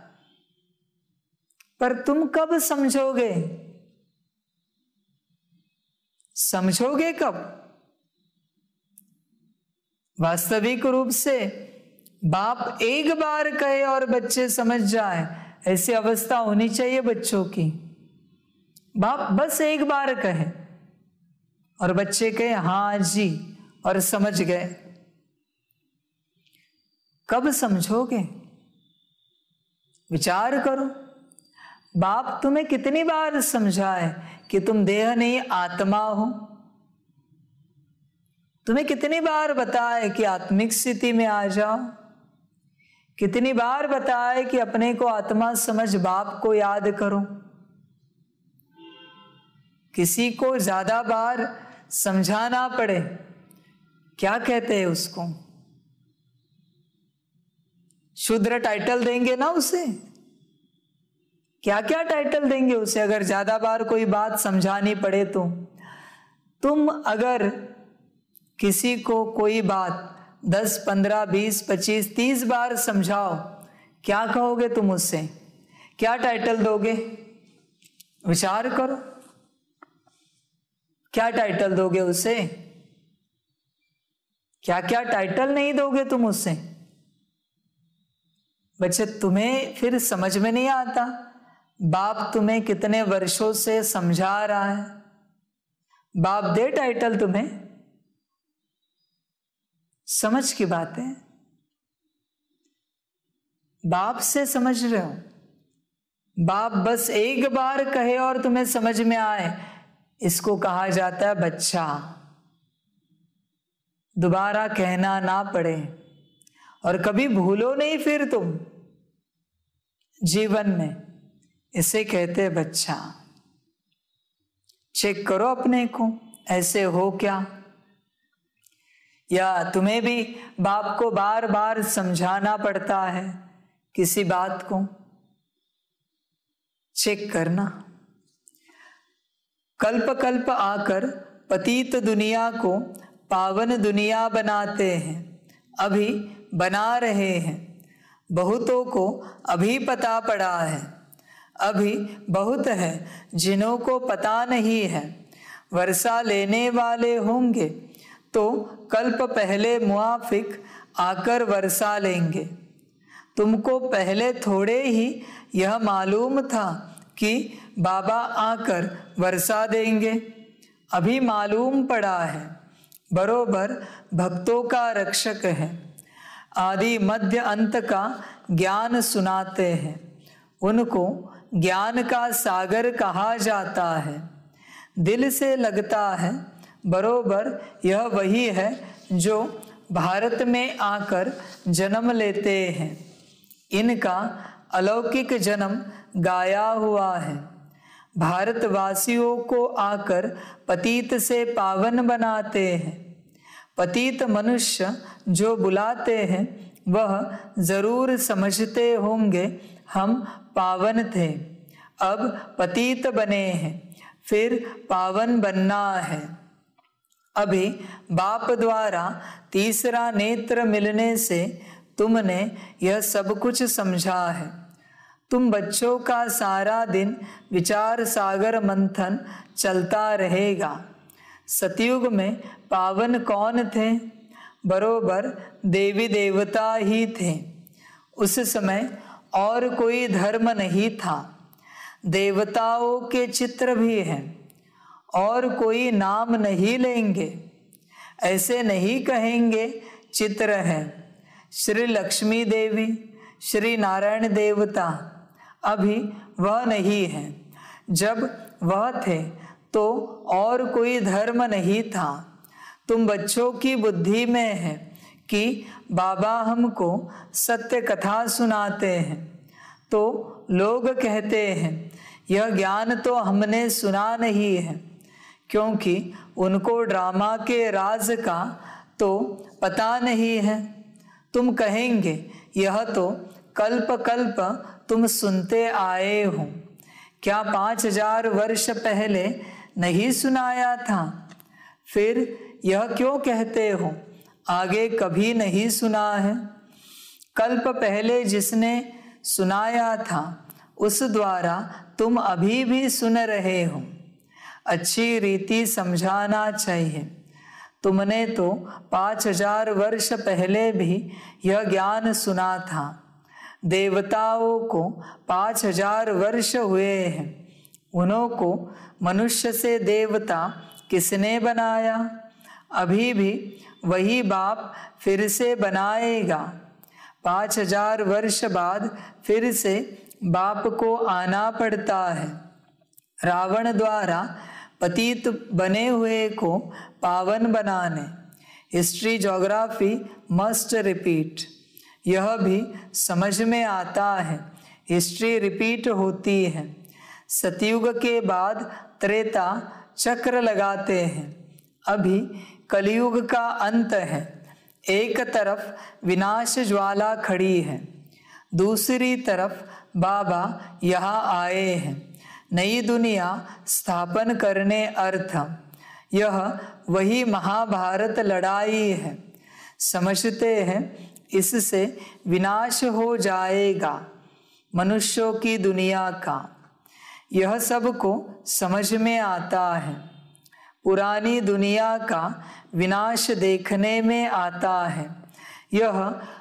पर तुम कब समझोगे? समझोगे कब? वास्तविक रूप से बाप एक बार कहे और बच्चे समझ जाए, ऐसी अवस्था होनी चाहिए बच्चों की। बाप बस एक बार कहे और बच्चे कहे हाँ जी और समझ गए। कब समझोगे? विचार करो। बाप तुम्हें कितनी बार समझाए कि तुम देह नहीं आत्मा हो। तुम्हें कितनी बार बताए कि आत्मिक स्थिति में आ जाओ। कितनी बार बताए कि अपने को आत्मा समझ बाप को याद करो। किसी को ज्यादा बार समझाना पड़े, क्या कहते हैं उसको? शूद्र टाइटल देंगे ना उसे? क्या क्या टाइटल देंगे उसे अगर ज्यादा बार कोई बात समझानी पड़े तो? तुम अगर किसी को कोई बात 10, 15, 20, 25, 30 बार समझाओ, क्या कहोगे तुम उससे? क्या टाइटल दोगे? विचार करो, क्या टाइटल दोगे उसे? क्या क्या टाइटल नहीं दोगे तुम उससे? बच्चे, तुम्हें फिर समझ में नहीं आता बाप तुम्हें कितने वर्षों से समझा रहा है, बाप दे टाइटल तुम्हें। समझ की बात है, बाप से समझ रहे हो। बाप बस एक बार कहे और तुम्हें समझ में आए, इसको कहा जाता है बच्चा। दोबारा कहना ना पड़े और कभी भूलो नहीं फिर तुम जीवन में, इसे कहते हैं बच्चा। चेक करो अपने को, ऐसे हो क्या? या तुम्हें भी बाप को बार बार समझाना पड़ता है किसी बात को? चेक करना। कल्प कल्प आकर पतित दुनिया को पावन दुनिया बनाते हैं, अभी बना रहे हैं। बहुतों को अभी पता पड़ा है, अभी बहुत है जिन्हों को पता नहीं है। वर्षा लेने वाले होंगे तो कल्प पहले मुआफिक आकर वर्षा लेंगे। तुमको पहले थोड़े ही यह मालूम था कि बाबा आकर वर्षा देंगे, अभी मालूम पड़ा है। बरोबर भक्तों का रक्षक है, आदि मध्य अंत का ज्ञान सुनाते हैं। उनको ज्ञान का सागर कहा जाता है। दिल से लगता है बरोबर यह वही है जो भारत में आकर जन्म लेते हैं। इनका अलौकिक जन्म गाया हुआ है। भारतवासियों को आकर पतित से पावन बनाते हैं। पतित मनुष्य जो बुलाते हैं वह जरूर समझते होंगे हम पावन थे, अब पतित बने हैं, फिर पावन बनना है। अभी बाप द्वारा तीसरा नेत्र मिलने से तुमने यह सब कुछ समझा है। तुम बच्चों का सारा दिन विचार सागर मंथन चलता रहेगा। सतयुग में पावन कौन थे? बरोबर देवी देवता ही थे। उस समय और कोई धर्म नहीं था। देवताओं के चित्र भी हैं और कोई नाम नहीं लेंगे, ऐसे नहीं कहेंगे चित्र है। श्री लक्ष्मी देवी, श्री नारायण देवता, अभी वह नहीं है। जब वह थे तो और कोई धर्म नहीं था। तुम बच्चों की बुद्धि में है कि बाबा हमको सत्य कथा सुनाते हैं, तो लोग कहते हैं यह ज्ञान तो हमने सुना नहीं है, क्योंकि उनको ड्रामा के राज का तो पता नहीं है। तुम कहेंगे यह तो कल्प कल्प तुम सुनते आए हो, क्या 5000 वर्ष पहले नहीं सुनाया था? फिर यह क्यों कहते हो आगे कभी नहीं सुना है? कल्प पहले जिसने सुनाया था उस द्वारा तुम अभी भी सुन रहे हो। अच्छी रीति समझाना चाहिए। तुमने तो 5000 वर्ष पहले भी यह ज्ञान सुना था। देवताओं को 5000 वर्ष हुए हैं। उन्हों को मनुष्य से देवता किसने बनाया? अभी भी वही बाप फिर से बनाएगा। 5000 वर्ष बाद फिर से बाप को आना पड़ता है। रावण द्वारा पतित बने हुए को पावन बनाने। History geography must repeat. यह भी समझ में आता है, हिस्ट्री रिपीट होती है। सतयुग के बाद त्रेता चक्र लगाते हैं। अभी कलयुग का अंत है, एक तरफ विनाश ज्वाला खड़ी है, दूसरी तरफ बाबा यहाँ आए हैं नई दुनिया स्थापन करने अर्थ। यह वही महाभारत लड़ाई है, समझते हैं इससे विनाश हो जाएगा मनुष्यों की दुनिया का। यह सबको समझ में आता है, पुरानी दुनिया का विनाश देखने में आता है। यह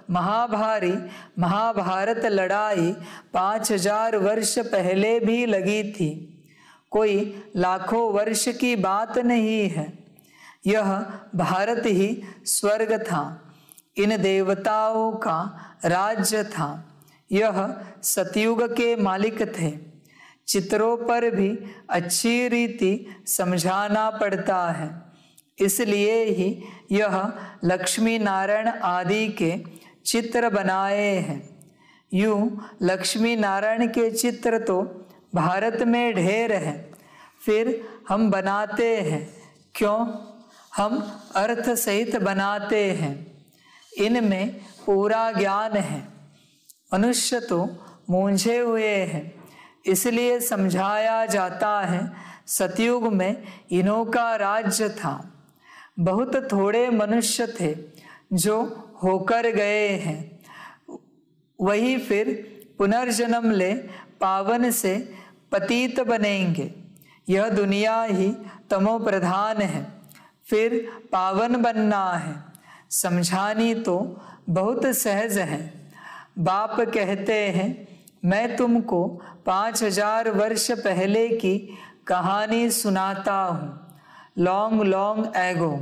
महाभारत लड़ाई 5000 वर्ष पहले भी लगी थी, कोई लाखों वर्ष की बात नहीं है। यह भारत ही स्वर्ग था, इन देवताओं का राज्य था। यह सतयुग के मालिक थे। चित्रों पर भी अच्छी रीति समझाना पड़ता है, इसलिए ही यह लक्ष्मी नारायण आदि के चित्र बनाए हैं। यूं लक्ष्मी नारायण के चित्र तो भारत में ढेर है, फिर हम बनाते हैं क्यों? हम अर्थ सहित बनाते हैं, इनमें पूरा ज्ञान है। मनुष्य तो मूंझे हुए हैं, इसलिए समझाया जाता है सतयुग में इन्हों का राज्य था। बहुत थोड़े मनुष्य थे जो होकर गए हैं, वही फिर पुनर्जन्म ले पावन से पतित बनेंगे। यह दुनिया ही तमो प्रधान है, फिर पावन बनना है। समझानी तो बहुत सहज है। बाप कहते हैं मैं तुमको 5000 वर्ष पहले की कहानी सुनाता हूँ, लॉन्ग लॉन्ग एगो।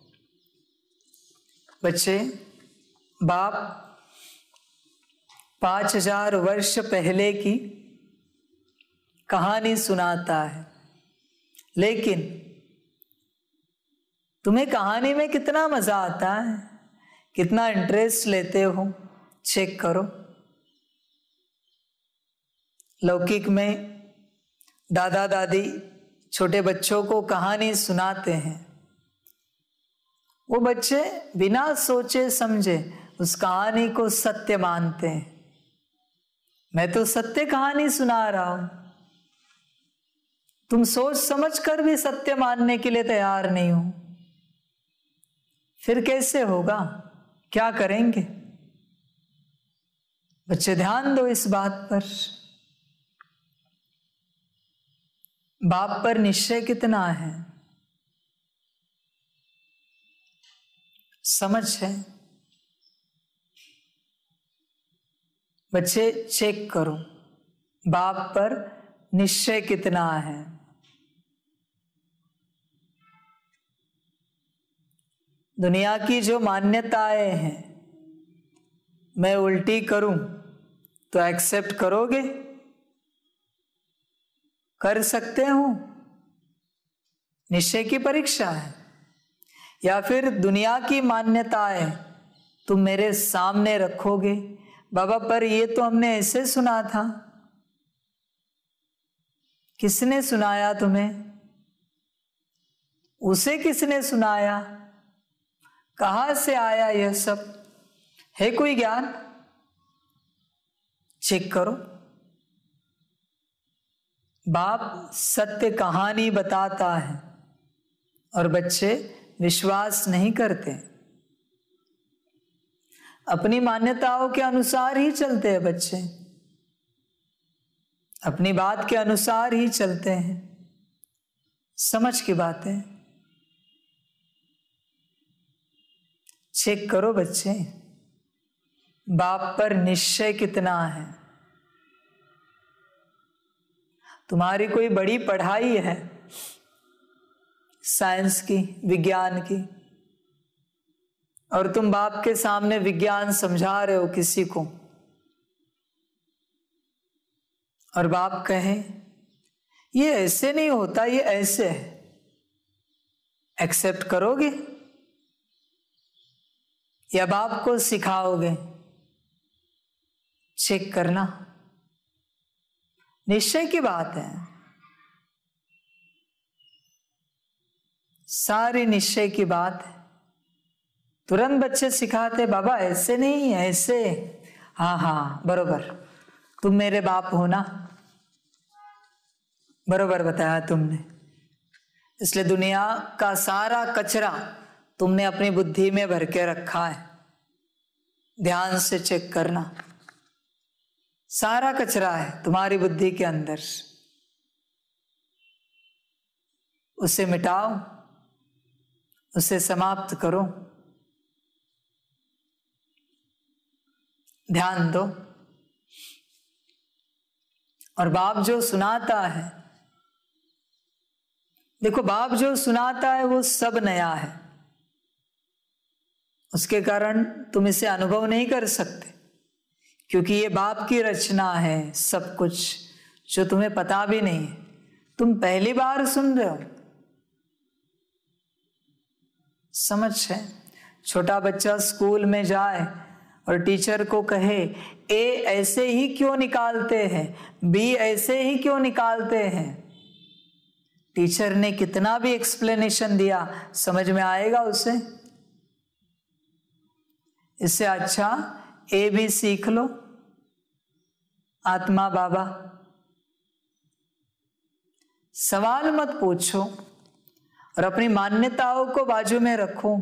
बच्चे, बाप 5000 वर्ष पहले की कहानी सुनाता है, लेकिन तुम्हें कहानी में कितना मजा आता है, कितना इंटरेस्ट लेते हो, चेक करो। लौकिक में दादा दादी छोटे बच्चों को कहानी सुनाते हैं, वो बच्चे बिना सोचे समझे उस कहानी को सत्य मानते हैं। मैं तो सत्य कहानी सुना रहा हूं, तुम सोच समझ कर भी सत्य मानने के लिए तैयार नहीं हो, फिर कैसे होगा? क्या करेंगे? बच्चे ध्यान दो इस बात पर। बाप पर निश्चय कितना है, समझ है? बच्चे चेक करो, बाप पर निश्चय कितना है। दुनिया की जो मान्यताएं हैं, मैं उल्टी करूं तो एक्सेप्ट करोगे? कर सकते हो? निश्चय की परीक्षा है। या फिर दुनिया की मान्यताएं तुम मेरे सामने रखोगे, बाबा पर ये तो हमने ऐसे सुना था। किसने सुनाया तुम्हें? उसे किसने सुनाया? कहां से आया यह सब? है कोई ज्ञान? चेक करो। बाप सत्य कहानी बताता है और बच्चे विश्वास नहीं करते, अपनी मान्यताओं के अनुसार ही चलते हैं। बच्चे अपनी बात के अनुसार ही चलते हैं। समझ की बात है, चेक करो बच्चे, बाप पर निश्चय कितना है। तुम्हारी कोई बड़ी पढ़ाई है, साइंस की, विज्ञान की, और तुम बाप के सामने विज्ञान समझा रहे हो किसी को, और बाप कहे ये ऐसे नहीं होता, ये ऐसे है, एक्सेप्ट करोगे या बाप को सिखाओगे? चेक करना, निश्चय की बात है। सारी निश्चय की बात है। तुरंत बच्चे सिखाते, बाबा ऐसे नहीं, ऐसे। हाँ हाँ बरोबर, तुम मेरे बाप हो ना, बरोबर बताया तुमने। इसलिए दुनिया का सारा कचरा तुमने अपनी बुद्धि में भर के रखा है। ध्यान से चेक करना, सारा कचरा है तुम्हारी बुद्धि के अंदर। उसे मिटाओ, उसे समाप्त करो, ध्यान दो। और बाप जो सुनाता है, देखो बाप जो सुनाता है वो सब नया है, उसके कारण तुम इसे अनुभव नहीं कर सकते, क्योंकि ये बाप की रचना है। सब कुछ जो तुम्हें पता भी नहीं है, तुम पहली बार सुन रहे हो। समझ है? छोटा बच्चा स्कूल में जाए और टीचर को कहे ए ऐसे ही क्यों निकालते हैं, बी ऐसे ही क्यों निकालते हैं, टीचर ने कितना भी एक्सप्लेनेशन दिया, समझ में आएगा उसे? इससे अच्छा ए भी सीख लो, आत्मा बाबा। सवाल मत पूछो और अपनी मान्यताओं को बाजू में रखो।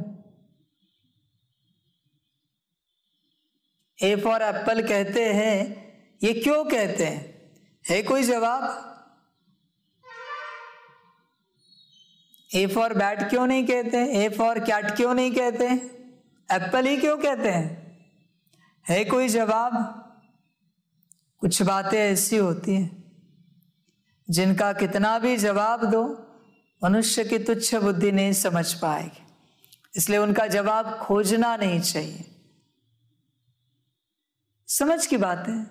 ए फॉर एप्पल कहते हैं, ये क्यों कहते हैं? है कोई जवाब? ए फॉर बैट क्यों नहीं कहते? ए फॉर कैट क्यों नहीं कहते? एप्पल ही क्यों कहते हैं? है कोई जवाब? कुछ बातें ऐसी होती हैं जिनका कितना भी जवाब दो, मनुष्य की तुच्छ बुद्धि नहीं समझ पाएगी। इसलिए उनका जवाब खोजना नहीं चाहिए। समझ की बात है।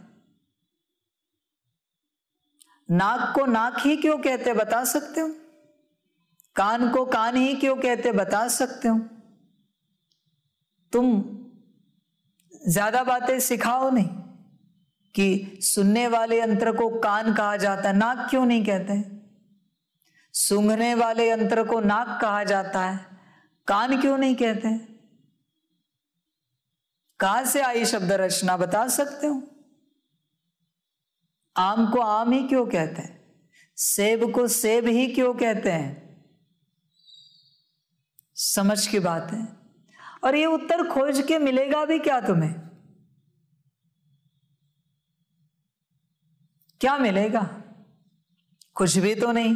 नाक को नाक ही क्यों कहते, बता सकते हो? कान को कान ही क्यों कहते, बता सकते हो? तुम ज्यादा बातें सिखाओ नहीं कि सुनने वाले यंत्र को कान कहा जाता है, नाक क्यों नहीं कहते? सूंघने वाले यंत्र को नाक कहा जाता है, कान क्यों नहीं कहते? कहां से आई शब्द रचना, बता सकते हो? आम को आम ही क्यों कहते हैं? सेब को सेब ही क्यों कहते हैं? समझ की बात है। और ये उत्तर खोज के मिलेगा भी क्या तुम्हें? क्या मिलेगा? कुछ भी तो नहीं।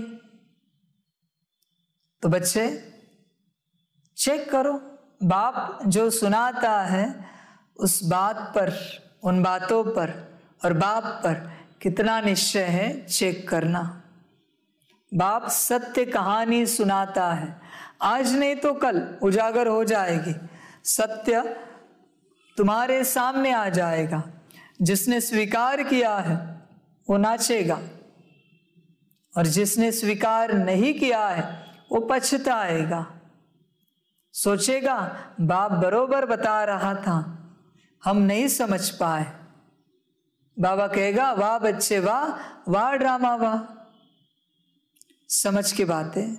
तो बच्चे चेक करो, बाप जो सुनाता है उस बात पर, उन बातों पर और बाप पर कितना निश्चय है, चेक करना। बाप सत्य कहानी सुनाता है, आज नहीं तो कल उजागर हो जाएगी, सत्य तुम्हारे सामने आ जाएगा। जिसने स्वीकार किया है वो नाचेगा और जिसने स्वीकार नहीं किया है वो पछताएगा, सोचेगा बाप बरोबर बता रहा था, हम नहीं समझ पाए। बाबा कहेगा वाह बच्चे वाह, वाह ड्रामा वाह। समझ की बात है।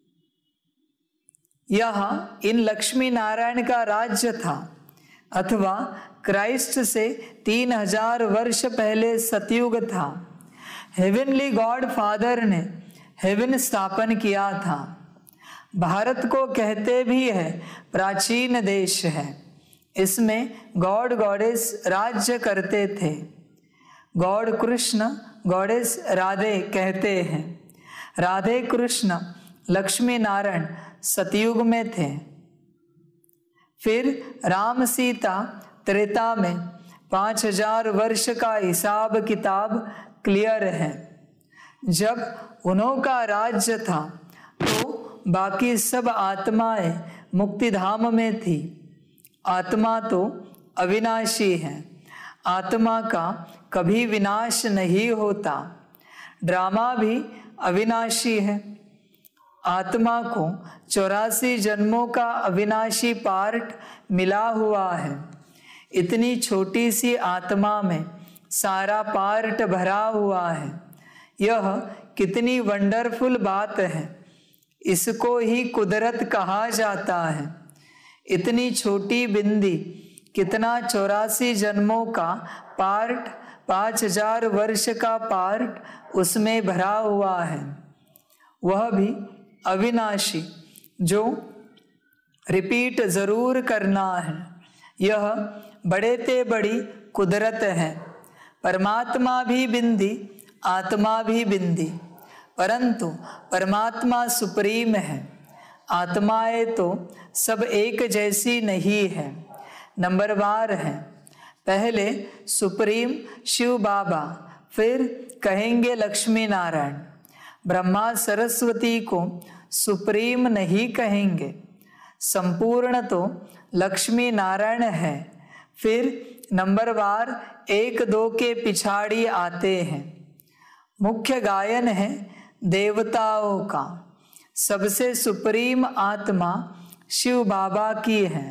यह इन लक्ष्मी नारायण का राज्य था, अथवा क्राइस्ट से 3000 वर्ष पहले सतयुग था। हेवनली गॉड फादर ने हेवन स्थापन किया था। भारत को कहते भी है प्राचीन देश है। इसमें गॉड गॉडेस राज्य करते थे। गॉड कृष्ण गॉडेस राधे कहते हैं। राधे कृष्ण लक्ष्मी नारायण सतयुग में थे। फिर राम सीता त्रेता में 5000 वर्ष का हिसाब किताब क्लियर है। जब उन्हों का राज्य था तो बाकी सब आत्माएं मुक्तिधाम में थी। आत्मा तो अविनाशी है, आत्मा का कभी विनाश नहीं होता। ड्रामा भी अविनाशी है। आत्मा को 84 जन्मों का अविनाशी पार्ट मिला हुआ है। इतनी छोटी सी आत्मा में सारा पार्ट भरा हुआ है। यह कितनी वंडरफुल बात है। इसको ही कुदरत कहा जाता है। इतनी छोटी बिंदी कितना 84 जन्मों का पार्ट, 5000 वर्ष का पार्ट उसमें भरा हुआ है, वह भी अविनाशी, जो रिपीट जरूर करना है। यह बड़े ते बड़ी कुदरत है। परमात्मा भी बिंदी, आत्मा भी बिंदी, परंतु परमात्मा सुप्रीम है। आत्माएं तो सब एक जैसी नहीं है, नंबरवार है। पहले सुप्रीम शिव बाबा, फिर कहेंगे लक्ष्मी नारायण। ब्रह्मा सरस्वती को सुप्रीम नहीं कहेंगे, संपूर्ण तो लक्ष्मी नारायण है। फिर नंबरवार 1-2 के पिछाड़ी आते हैं। मुख्य गायन है देवताओं का। सबसे सुप्रीम आत्मा शिव बाबा की है।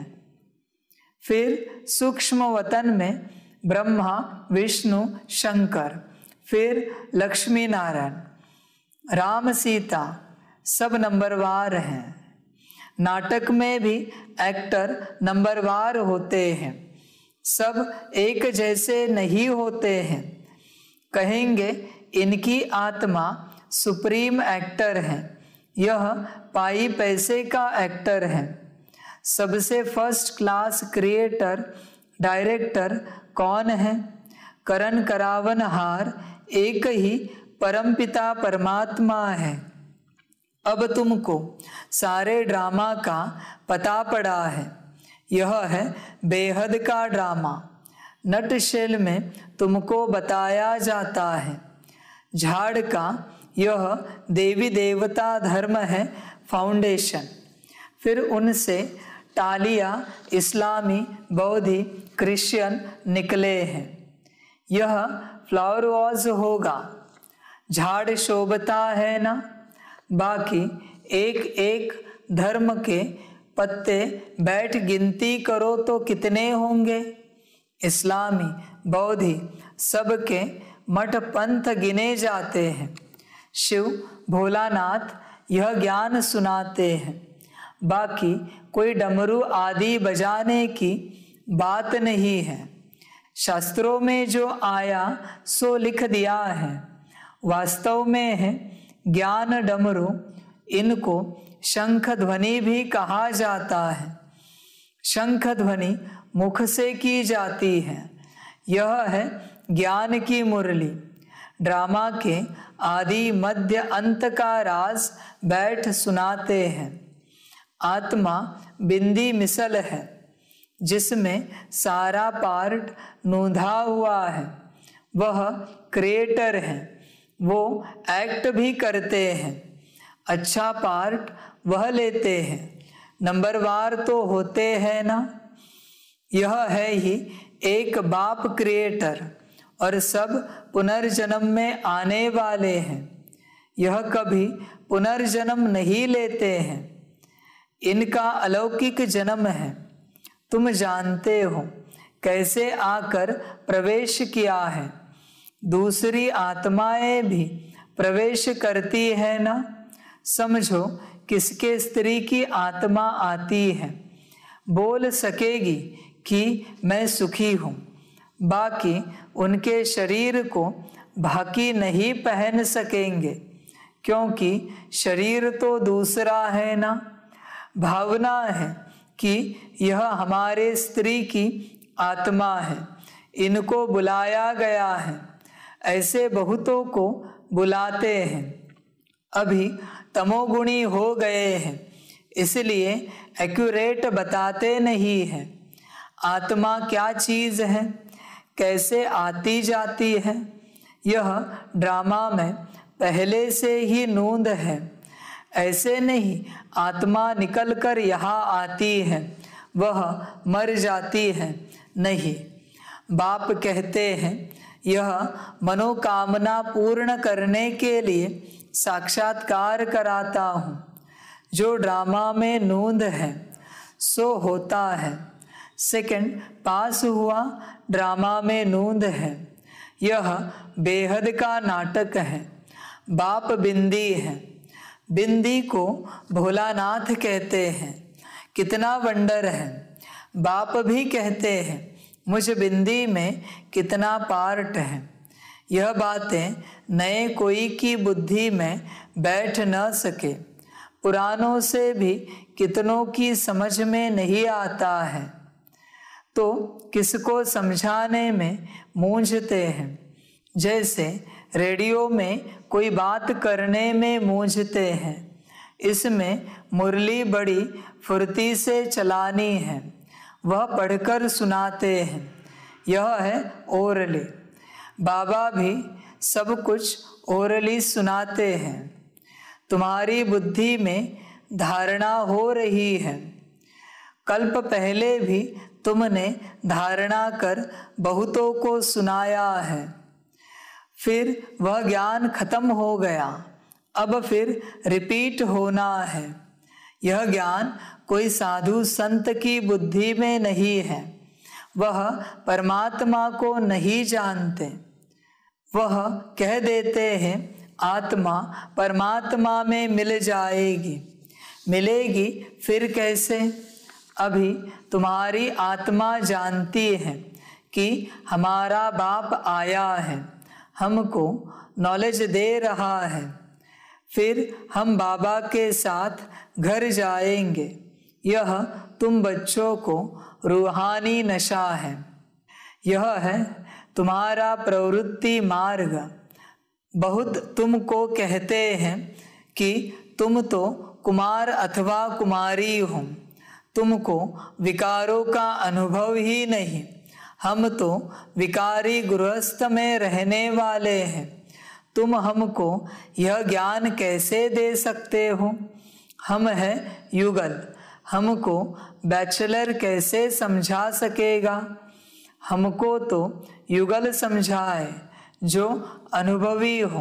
फिर सूक्ष्म वतन में ब्रह्मा, विष्णु, शंकर, फिर लक्ष्मी नारायण, राम, सीता, सब नंबरवार हैं। नाटक में भी एक्टर नंबरवार होते हैं, सब एक जैसे नहीं होते हैं। कहेंगे इनकी आत्मा सुप्रीम एक्टर है, यह पाई पैसे का एक्टर है। सबसे फर्स्ट क्लास क्रिएटर, डायरेक्टर कौन है? करण करावनहार एक ही परमपिता परमात्मा है। अब तुमको सारे ड्रामा का पता पड़ा है। यह है बेहद का ड्रामा। नटशेल में तुमको बताया जाता है। झाड़ का यह देवी देवता धर्म है फाउंडेशन। फिर उनसे टालिया इस्लामी, बौद्धि, क्रिश्चियन निकले हैं। यह फ्लावर वॉज होगा। झाड़ शोभता है ना? बाकी एक एक धर्म के पत्ते बैठ गिनती करो तो कितने होंगे? इस्लामी, बौद्धि सबके मठ पंथ गिने जाते हैं। शिव भोलानाथ यह ज्ञान सुनाते हैं। बाकी कोई डमरू आदि बजाने की बात नहीं है। शास्त्रों में जो आया सो लिख दिया है। वास्तव में है ज्ञान डमरू। इनको शंख ध्वनि भी कहा जाता है। शंख ध्वनि मुख से की जाती है। यह है ज्ञान की मुरली। ड्रामा के आदि मध्य अंत का राज बैठ सुनाते हैं। आत्मा बिंदी मिसल है, जिसमें सारा पार्ट नूंधा हुआ है। वह क्रिएटर है, वो एक्ट भी करते हैं। अच्छा पार्ट वह लेते हैं, नंबरवार तो होते हैं ना। यह है ही एक बाप क्रिएटर और सब पुनर्जन्म में आने वाले हैं। यह कभी पुनर्जन्म नहीं लेते हैं। इनका अलौकिक जन्म है। तुम जानते हो कैसे आकर प्रवेश किया है। दूसरी आत्माएं भी प्रवेश करती है ना। समझो किसके स्त्री की आत्मा आती है, बोल सकेगी कि मैं सुखी हूँ। बाकी उनके शरीर को भाकी नहीं पहन सकेंगे, क्योंकि शरीर तो दूसरा है ना। भावना है कि यह हमारे स्त्री की आत्मा है, इनको बुलाया गया है। ऐसे बहुतों को बुलाते हैं। अभी तमोगुणी हो गए हैं, इसलिए एक्यूरेट बताते नहीं हैं। आत्मा क्या चीज है, कैसे आती जाती है, यह ड्रामा में पहले से ही नूंद है। ऐसे नहीं आत्मा निकलकर यहाँ आती है, वह मर जाती है, नहीं। बाप कहते हैं यह मनोकामना पूर्ण करने के लिए साक्षात्कार कराता हूँ। जो ड्रामा में नूंद है सो होता है। सेकंड पास हुआ, ड्रामा में नूंद है। यह बेहद का नाटक है। बाप बिंदी है। बिंदी को भोलानाथ कहते हैं, कितना वंडर है। बाप भी कहते हैं मुझ बिंदी में कितना पार्ट है। यह बातें नए कोई की बुद्धि में बैठ न सके, पुरानों से भी कितनों की समझ में नहीं आता है, तो किसको समझाने में मूंझते हैं। जैसे रेडियो में कोई बात करने में मूंझते हैं, इसमें मुरली बड़ी फुर्ती से चलानी है, वह पढ़कर सुनाते हैं। यह है ओरली। बाबा भी सब कुछ ओरली सुनाते हैं। तुम्हारी बुद्धि में धारणा हो रही है। कल्प पहले भी तुमने धारणा कर बहुतों को सुनाया है, फिर वह ज्ञान खत्म हो गया, अब फिर रिपीट होना है। यह ज्ञान कोई साधु संत की बुद्धि में नहीं है, वह परमात्मा को नहीं जानते। वह कह देते हैं आत्मा परमात्मा में मिल जाएगी, मिलेगी फिर कैसे? अभी तुम्हारी आत्मा जानती है कि हमारा बाप आया है, हमको नॉलेज दे रहा है, फिर हम बाबा के साथ घर जाएंगे। यह तुम बच्चों को रूहानी नशा है। यह है तुम्हारा प्रवृत्ति मार्ग। बहुत तुमको कहते हैं कि तुम तो कुमार अथवा कुमारी हो, तुमको विकारों का अनुभव ही नहीं। हम तो विकारी गृहस्थ में रहने वाले हैं, तुम हमको यह ज्ञान कैसे दे सकते हो? हम है युगल, हमको बैचलर कैसे समझा सकेगा? हमको तो युगल समझाए जो अनुभवी हो,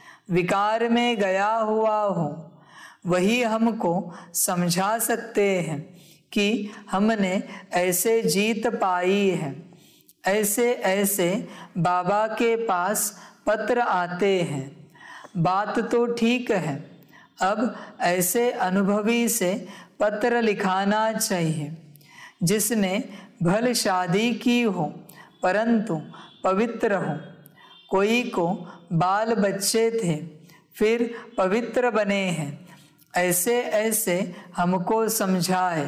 विकार में गया हुआ हो, वही हमको समझा सकते हैं कि हमने ऐसे जीत पाई है। ऐसे ऐसे बाबा के पास पत्र आते हैं। बात तो ठीक है, अब ऐसे अनुभवी से पत्र लिखाना चाहिए जिसने भले शादी की हो परंतु पवित्र हो। कोई को बाल बच्चे थे फिर पवित्र बने हैं, ऐसे ऐसे हमको समझाए।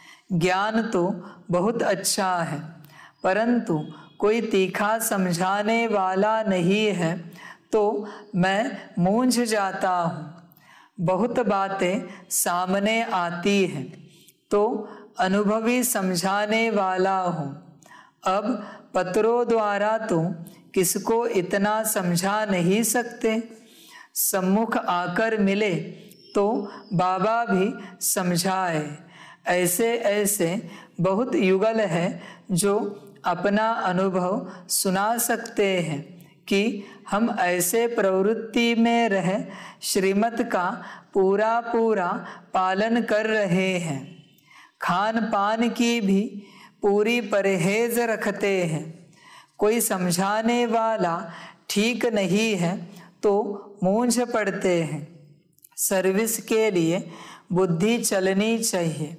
ज्ञान तो बहुत अच्छा है परंतु कोई तीखा समझाने वाला नहीं है तो मैं मूंझ जाता हूँ। बहुत बातें सामने आती हैं तो अनुभवी समझाने वाला हूँ। अब पत्रों द्वारा तो किसको इतना समझा नहीं सकते, सम्मुख आकर मिले तो बाबा भी समझाए। ऐसे ऐसे बहुत युगल है जो अपना अनुभव सुना सकते हैं कि हम ऐसे प्रवृत्ति में रह श्रीमत का पूरा पूरा पालन कर रहे हैं। खान पान की भी पूरी परहेज रखते हैं। कोई समझाने वाला ठीक नहीं है तो मूंझ पड़ते हैं। सर्विस के लिए बुद्धि चलनी चाहिए,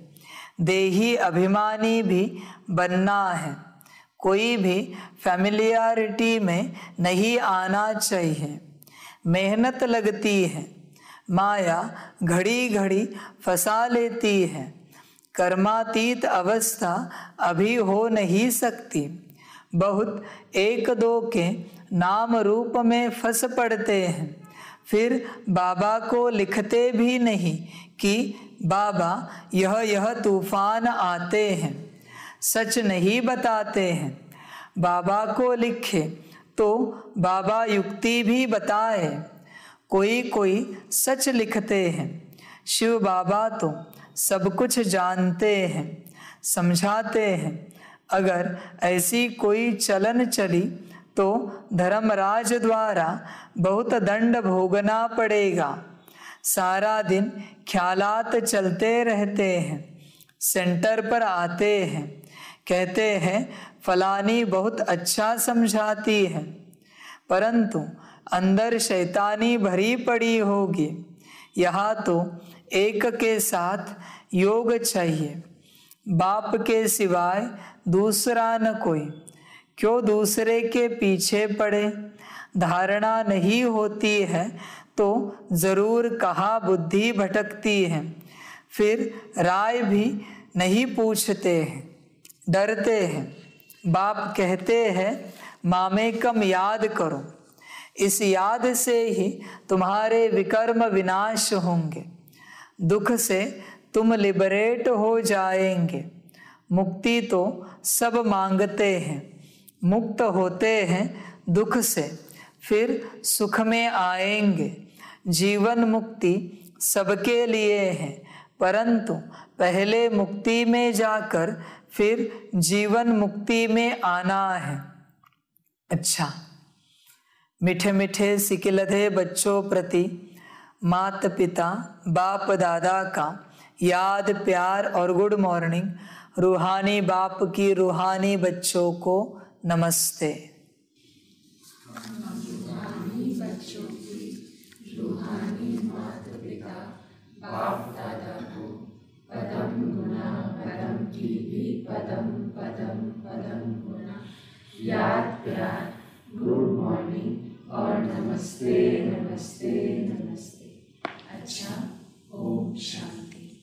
देही अभिमानी भी बनना है। कोई भी फैमिलियरिटी में नहीं आना चाहिए। मेहनत लगती है, माया घड़ी घड़ी फंसा लेती है। कर्मातीत अवस्था अभी हो नहीं सकती। बहुत एक दो के नाम रूप में फंस पड़ते हैं, फिर बाबा को लिखते भी नहीं कि बाबा यह तूफान आते हैं। सच नहीं बताते हैं। बाबा को लिखे तो बाबा युक्ति भी बताए। कोई कोई सच लिखते हैं। शिव बाबा तो सब कुछ जानते हैं, समझाते हैं। अगर ऐसी कोई चलन चली तो धर्मराज द्वारा बहुत दंड भोगना पड़ेगा। सारा दिन ख्यालात चलते रहते हैं। सेंटर पर आते हैं, कहते हैं फलानी बहुत अच्छा समझाती है, परंतु अंदर शैतानी भरी पड़ी होगी। यहाँ तो एक के साथ योग चाहिए, बाप के सिवाय दूसरा न कोई। क्यों दूसरे के पीछे पड़े? धारणा नहीं होती है तो जरूर कहाँ बुद्धि भटकती है। फिर राय भी नहीं पूछते हैं, डरते हैं। बाप कहते हैं मामेकम याद करो, इस याद से ही तुम्हारे विकर्म विनाश होंगे, दुख से तुम लिबरेट हो जाएंगे। मुक्ति तो सब मांगते हैं, मुक्त होते हैं दुख से, फिर सुख में आएंगे। जीवन मुक्ति सबके लिए है, परंतु पहले मुक्ति में जाकर फिर जीवन मुक्ति में आना है। अच्छा, मीठे मीठे सिकिलधे बच्चों प्रति माता पिता बाप दादा का याद प्यार और गुड मॉर्निंग। रूहानी बाप की रूहानी बच्चों को नमस्ते।
रूहानी बच्चों की रूहानी माता पिता बाप दादा को पदम गुना पदम की भी पदम पदम पदम गुना याद प्यार गुड मॉर्निंग और नमस्ते नमस्ते नमस्ते। अच्छा, ओम शांति।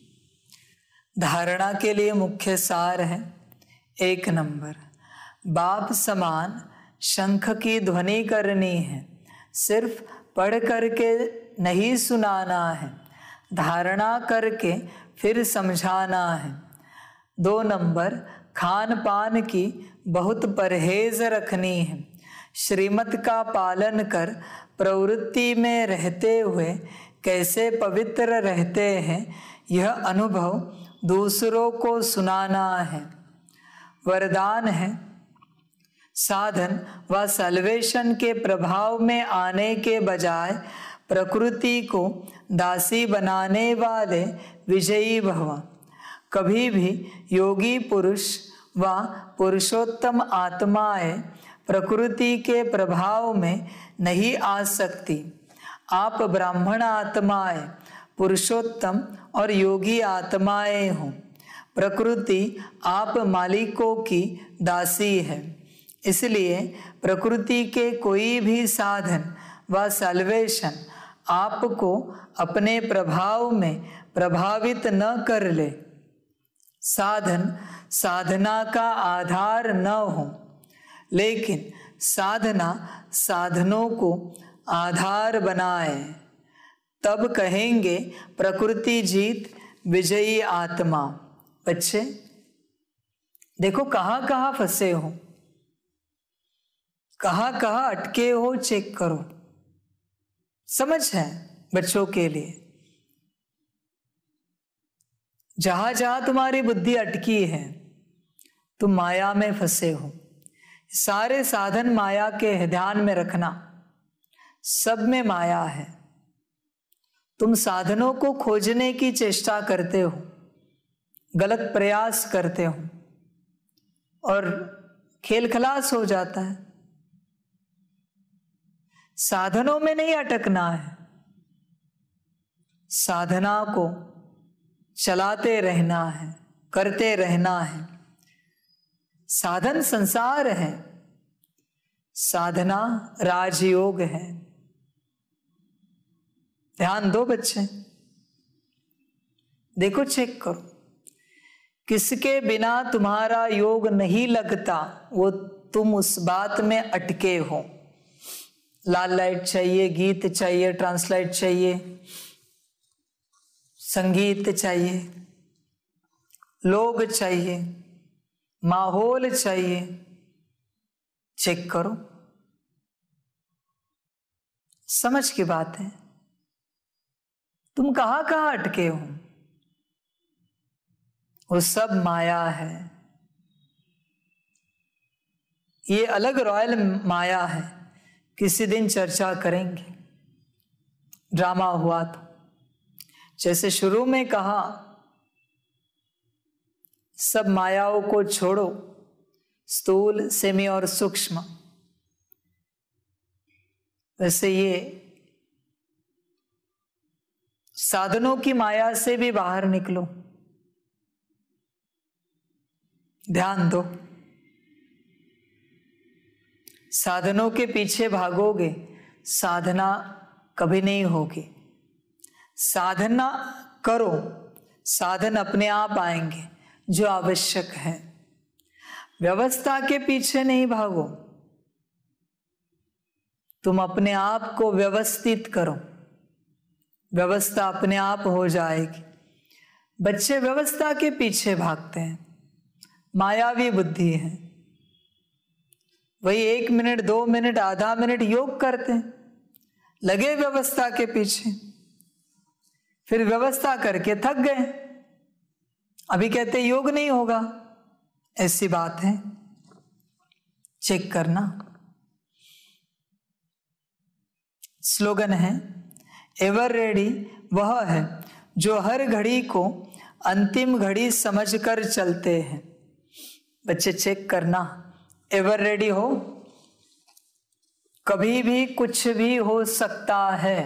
धारणा के लिए मुख्य सार है। 1 नंबर, बाप समान शंख की ध्वनि करनी है, सिर्फ पढ़ करके नहीं सुनाना है, धारणा करके फिर समझाना है। 2 नंबर, खान पान की बहुत परहेज रखनी है। श्रीमत का पालन कर प्रवृत्ति में रहते हुए कैसे पवित्र रहते हैं, यह अनुभव दूसरों को सुनाना है। वरदान है, साधन व सल्वेशन के प्रभाव में आने के बजाय प्रकृति को दासी बनाने वाले विजयी भव। कभी भी योगी पुरुष व पुरुषोत्तम आत्माएं प्रकृति के प्रभाव में नहीं आ सकती। आप ब्राह्मण आत्माएं पुरुषोत्तम और योगी आत्माएं हो। प्रकृति आप मालिकों की दासी है, इसलिए प्रकृति के कोई भी साधन व सल्वेशन आपको अपने प्रभाव में प्रभावित न कर ले। साधन साधना का आधार न हो, लेकिन साधना साधनों को आधार बनाए, तब कहेंगे प्रकृति जीत विजयी आत्मा। बच्चे देखो कहाँ कहाँ फंसे हो, कहाँ कहाँ अटके हो, चेक करो। समझ है बच्चों के लिए, जहां जहां तुम्हारी बुद्धि अटकी है तुम माया में फंसे हो। सारे साधन माया के है, ध्यान में रखना, सब में माया है। तुम साधनों को खोजने की चेष्टा करते हो, गलत प्रयास करते हो और खेल खलास हो जाता है। साधनों में नहीं अटकना है, साधना को चलाते रहना है, करते रहना है। साधन संसार है, साधना राजयोग है। ध्यान दो बच्चे, देखो चेक करो, किसके बिना तुम्हारा योग नहीं लगता वो तुम उस बात में अटके हो। लाल लाइट चाहिए, गीत चाहिए, ट्रांसलाइट चाहिए, संगीत चाहिए, लोग चाहिए, माहौल चाहिए। चेक करो, समझ की बात है। तुम कहां कहां अटके हो, वो सब माया है। ये अलग रॉयल माया है, किसी दिन चर्चा करेंगे। ड्रामा हुआ तो जैसे शुरू में कहा, सब मायाओं को छोड़ो, स्थूल, सेमी और सूक्ष्म। वैसे ये साधनों की माया से भी बाहर निकलो, ध्यान दो। साधनों के पीछे भागोगे, साधना कभी नहीं होगी। साधना करो, साधन अपने आप आएंगे जो आवश्यक है। व्यवस्था के पीछे नहीं भागो, तुम अपने आप को व्यवस्थित करो, व्यवस्था अपने आप हो जाएगी। बच्चे व्यवस्था के पीछे भागते हैं, मायावी बुद्धि है। वही 1 मिनट 2 मिनट आधा मिनट योग करते हैं, लगे व्यवस्था के पीछे, फिर व्यवस्था करके थक गए, अभी कहते योग नहीं होगा। ऐसी बात है, चेक करना। स्लोगन है, एवर रेडी वह है जो हर घड़ी को अंतिम घड़ी समझकर चलते हैं। बच्चे चेक करना, एवर रेडी हो, कभी भी कुछ भी हो सकता है,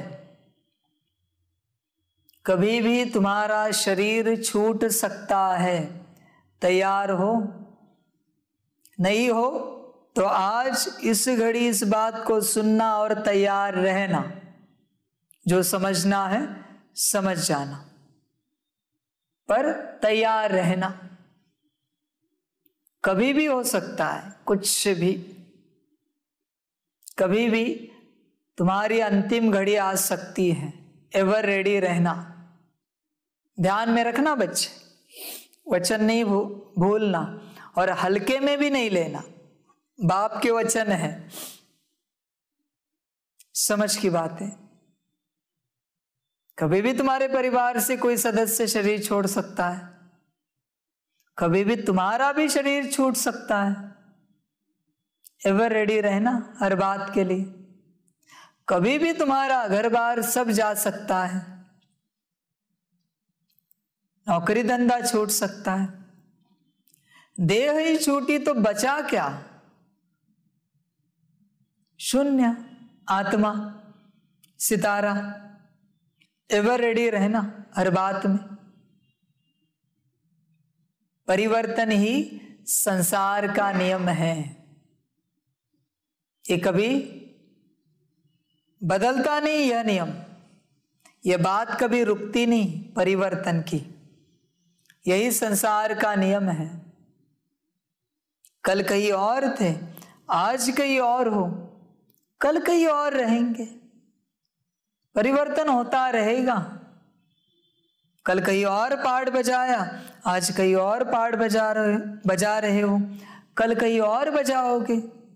कभी भी तुम्हारा शरीर छूट सकता है। तैयार हो? नहीं हो तो आज इस घड़ी इस बात को सुनना और तैयार रहना। जो समझना है समझ जाना, पर तैयार रहना। कभी भी हो सकता है, कुछ भी, कभी भी तुम्हारी अंतिम घड़ी आ सकती है। एवर रेडी रहना, ध्यान में रखना बच्चे, वचन नहीं भूलना और हल्के में भी नहीं लेना। बाप के वचन है, समझ की बात है। कभी भी तुम्हारे परिवार से कोई सदस्य शरीर छोड़ सकता है, कभी भी तुम्हारा भी शरीर छूट सकता है। एवर रेडी रहना हर बात के लिए। कभी भी तुम्हारा घर बार सब जा सकता है, नौकरी धंधा छूट सकता है। देह ही छूटी तो बचा क्या? शून्य, आत्मा, सितारा। एवर रेडी रहना हर बात में। परिवर्तन ही संसार का नियम है, ये कभी बदलता नहीं। यह नियम, यह बात कभी रुकती नहीं परिवर्तन की। यही संसार का नियम है। कल कहीं और थे, आज कहीं और हो, कल कहीं और रहेंगे। परिवर्तन होता रहेगा। कल कहीं और पाठ बजाया, आज कहीं और पाठ बजा रहे हो, कल कहीं और बजाओगे।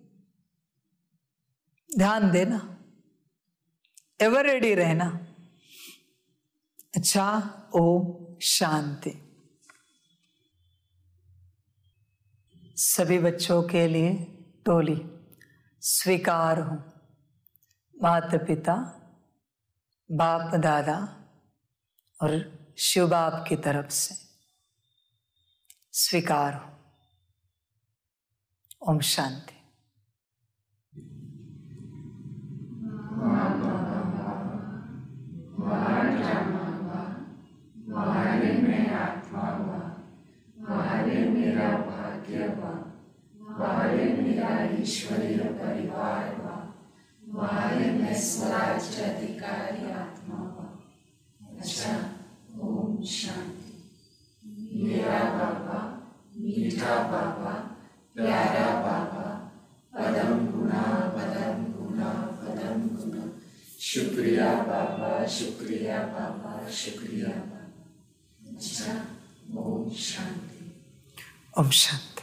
ध्यान देना, एवर रेडी रहना। अच्छा, ओम शांति। सभी बच्चों के लिए टोली स्वीकार हो। माता पिता, बाप दादा और शिव बाप की तरफ से स्वीकार हो। ओम शांति।
ईश्वरीय परिवार वा, वाले में स्वराज्य अधिकारी आत्मा वा। अच्छा, ओम शांति। मेरा बाबा, मीठा बाबा, प्यारा बाबा, पदम गुना पदम गुना पदम गुना। शुक्रिया बाबा, शुक्रिया बाबा, शुक्रिया बाबा। अच्छा, ओम शांति।
ओम शांति।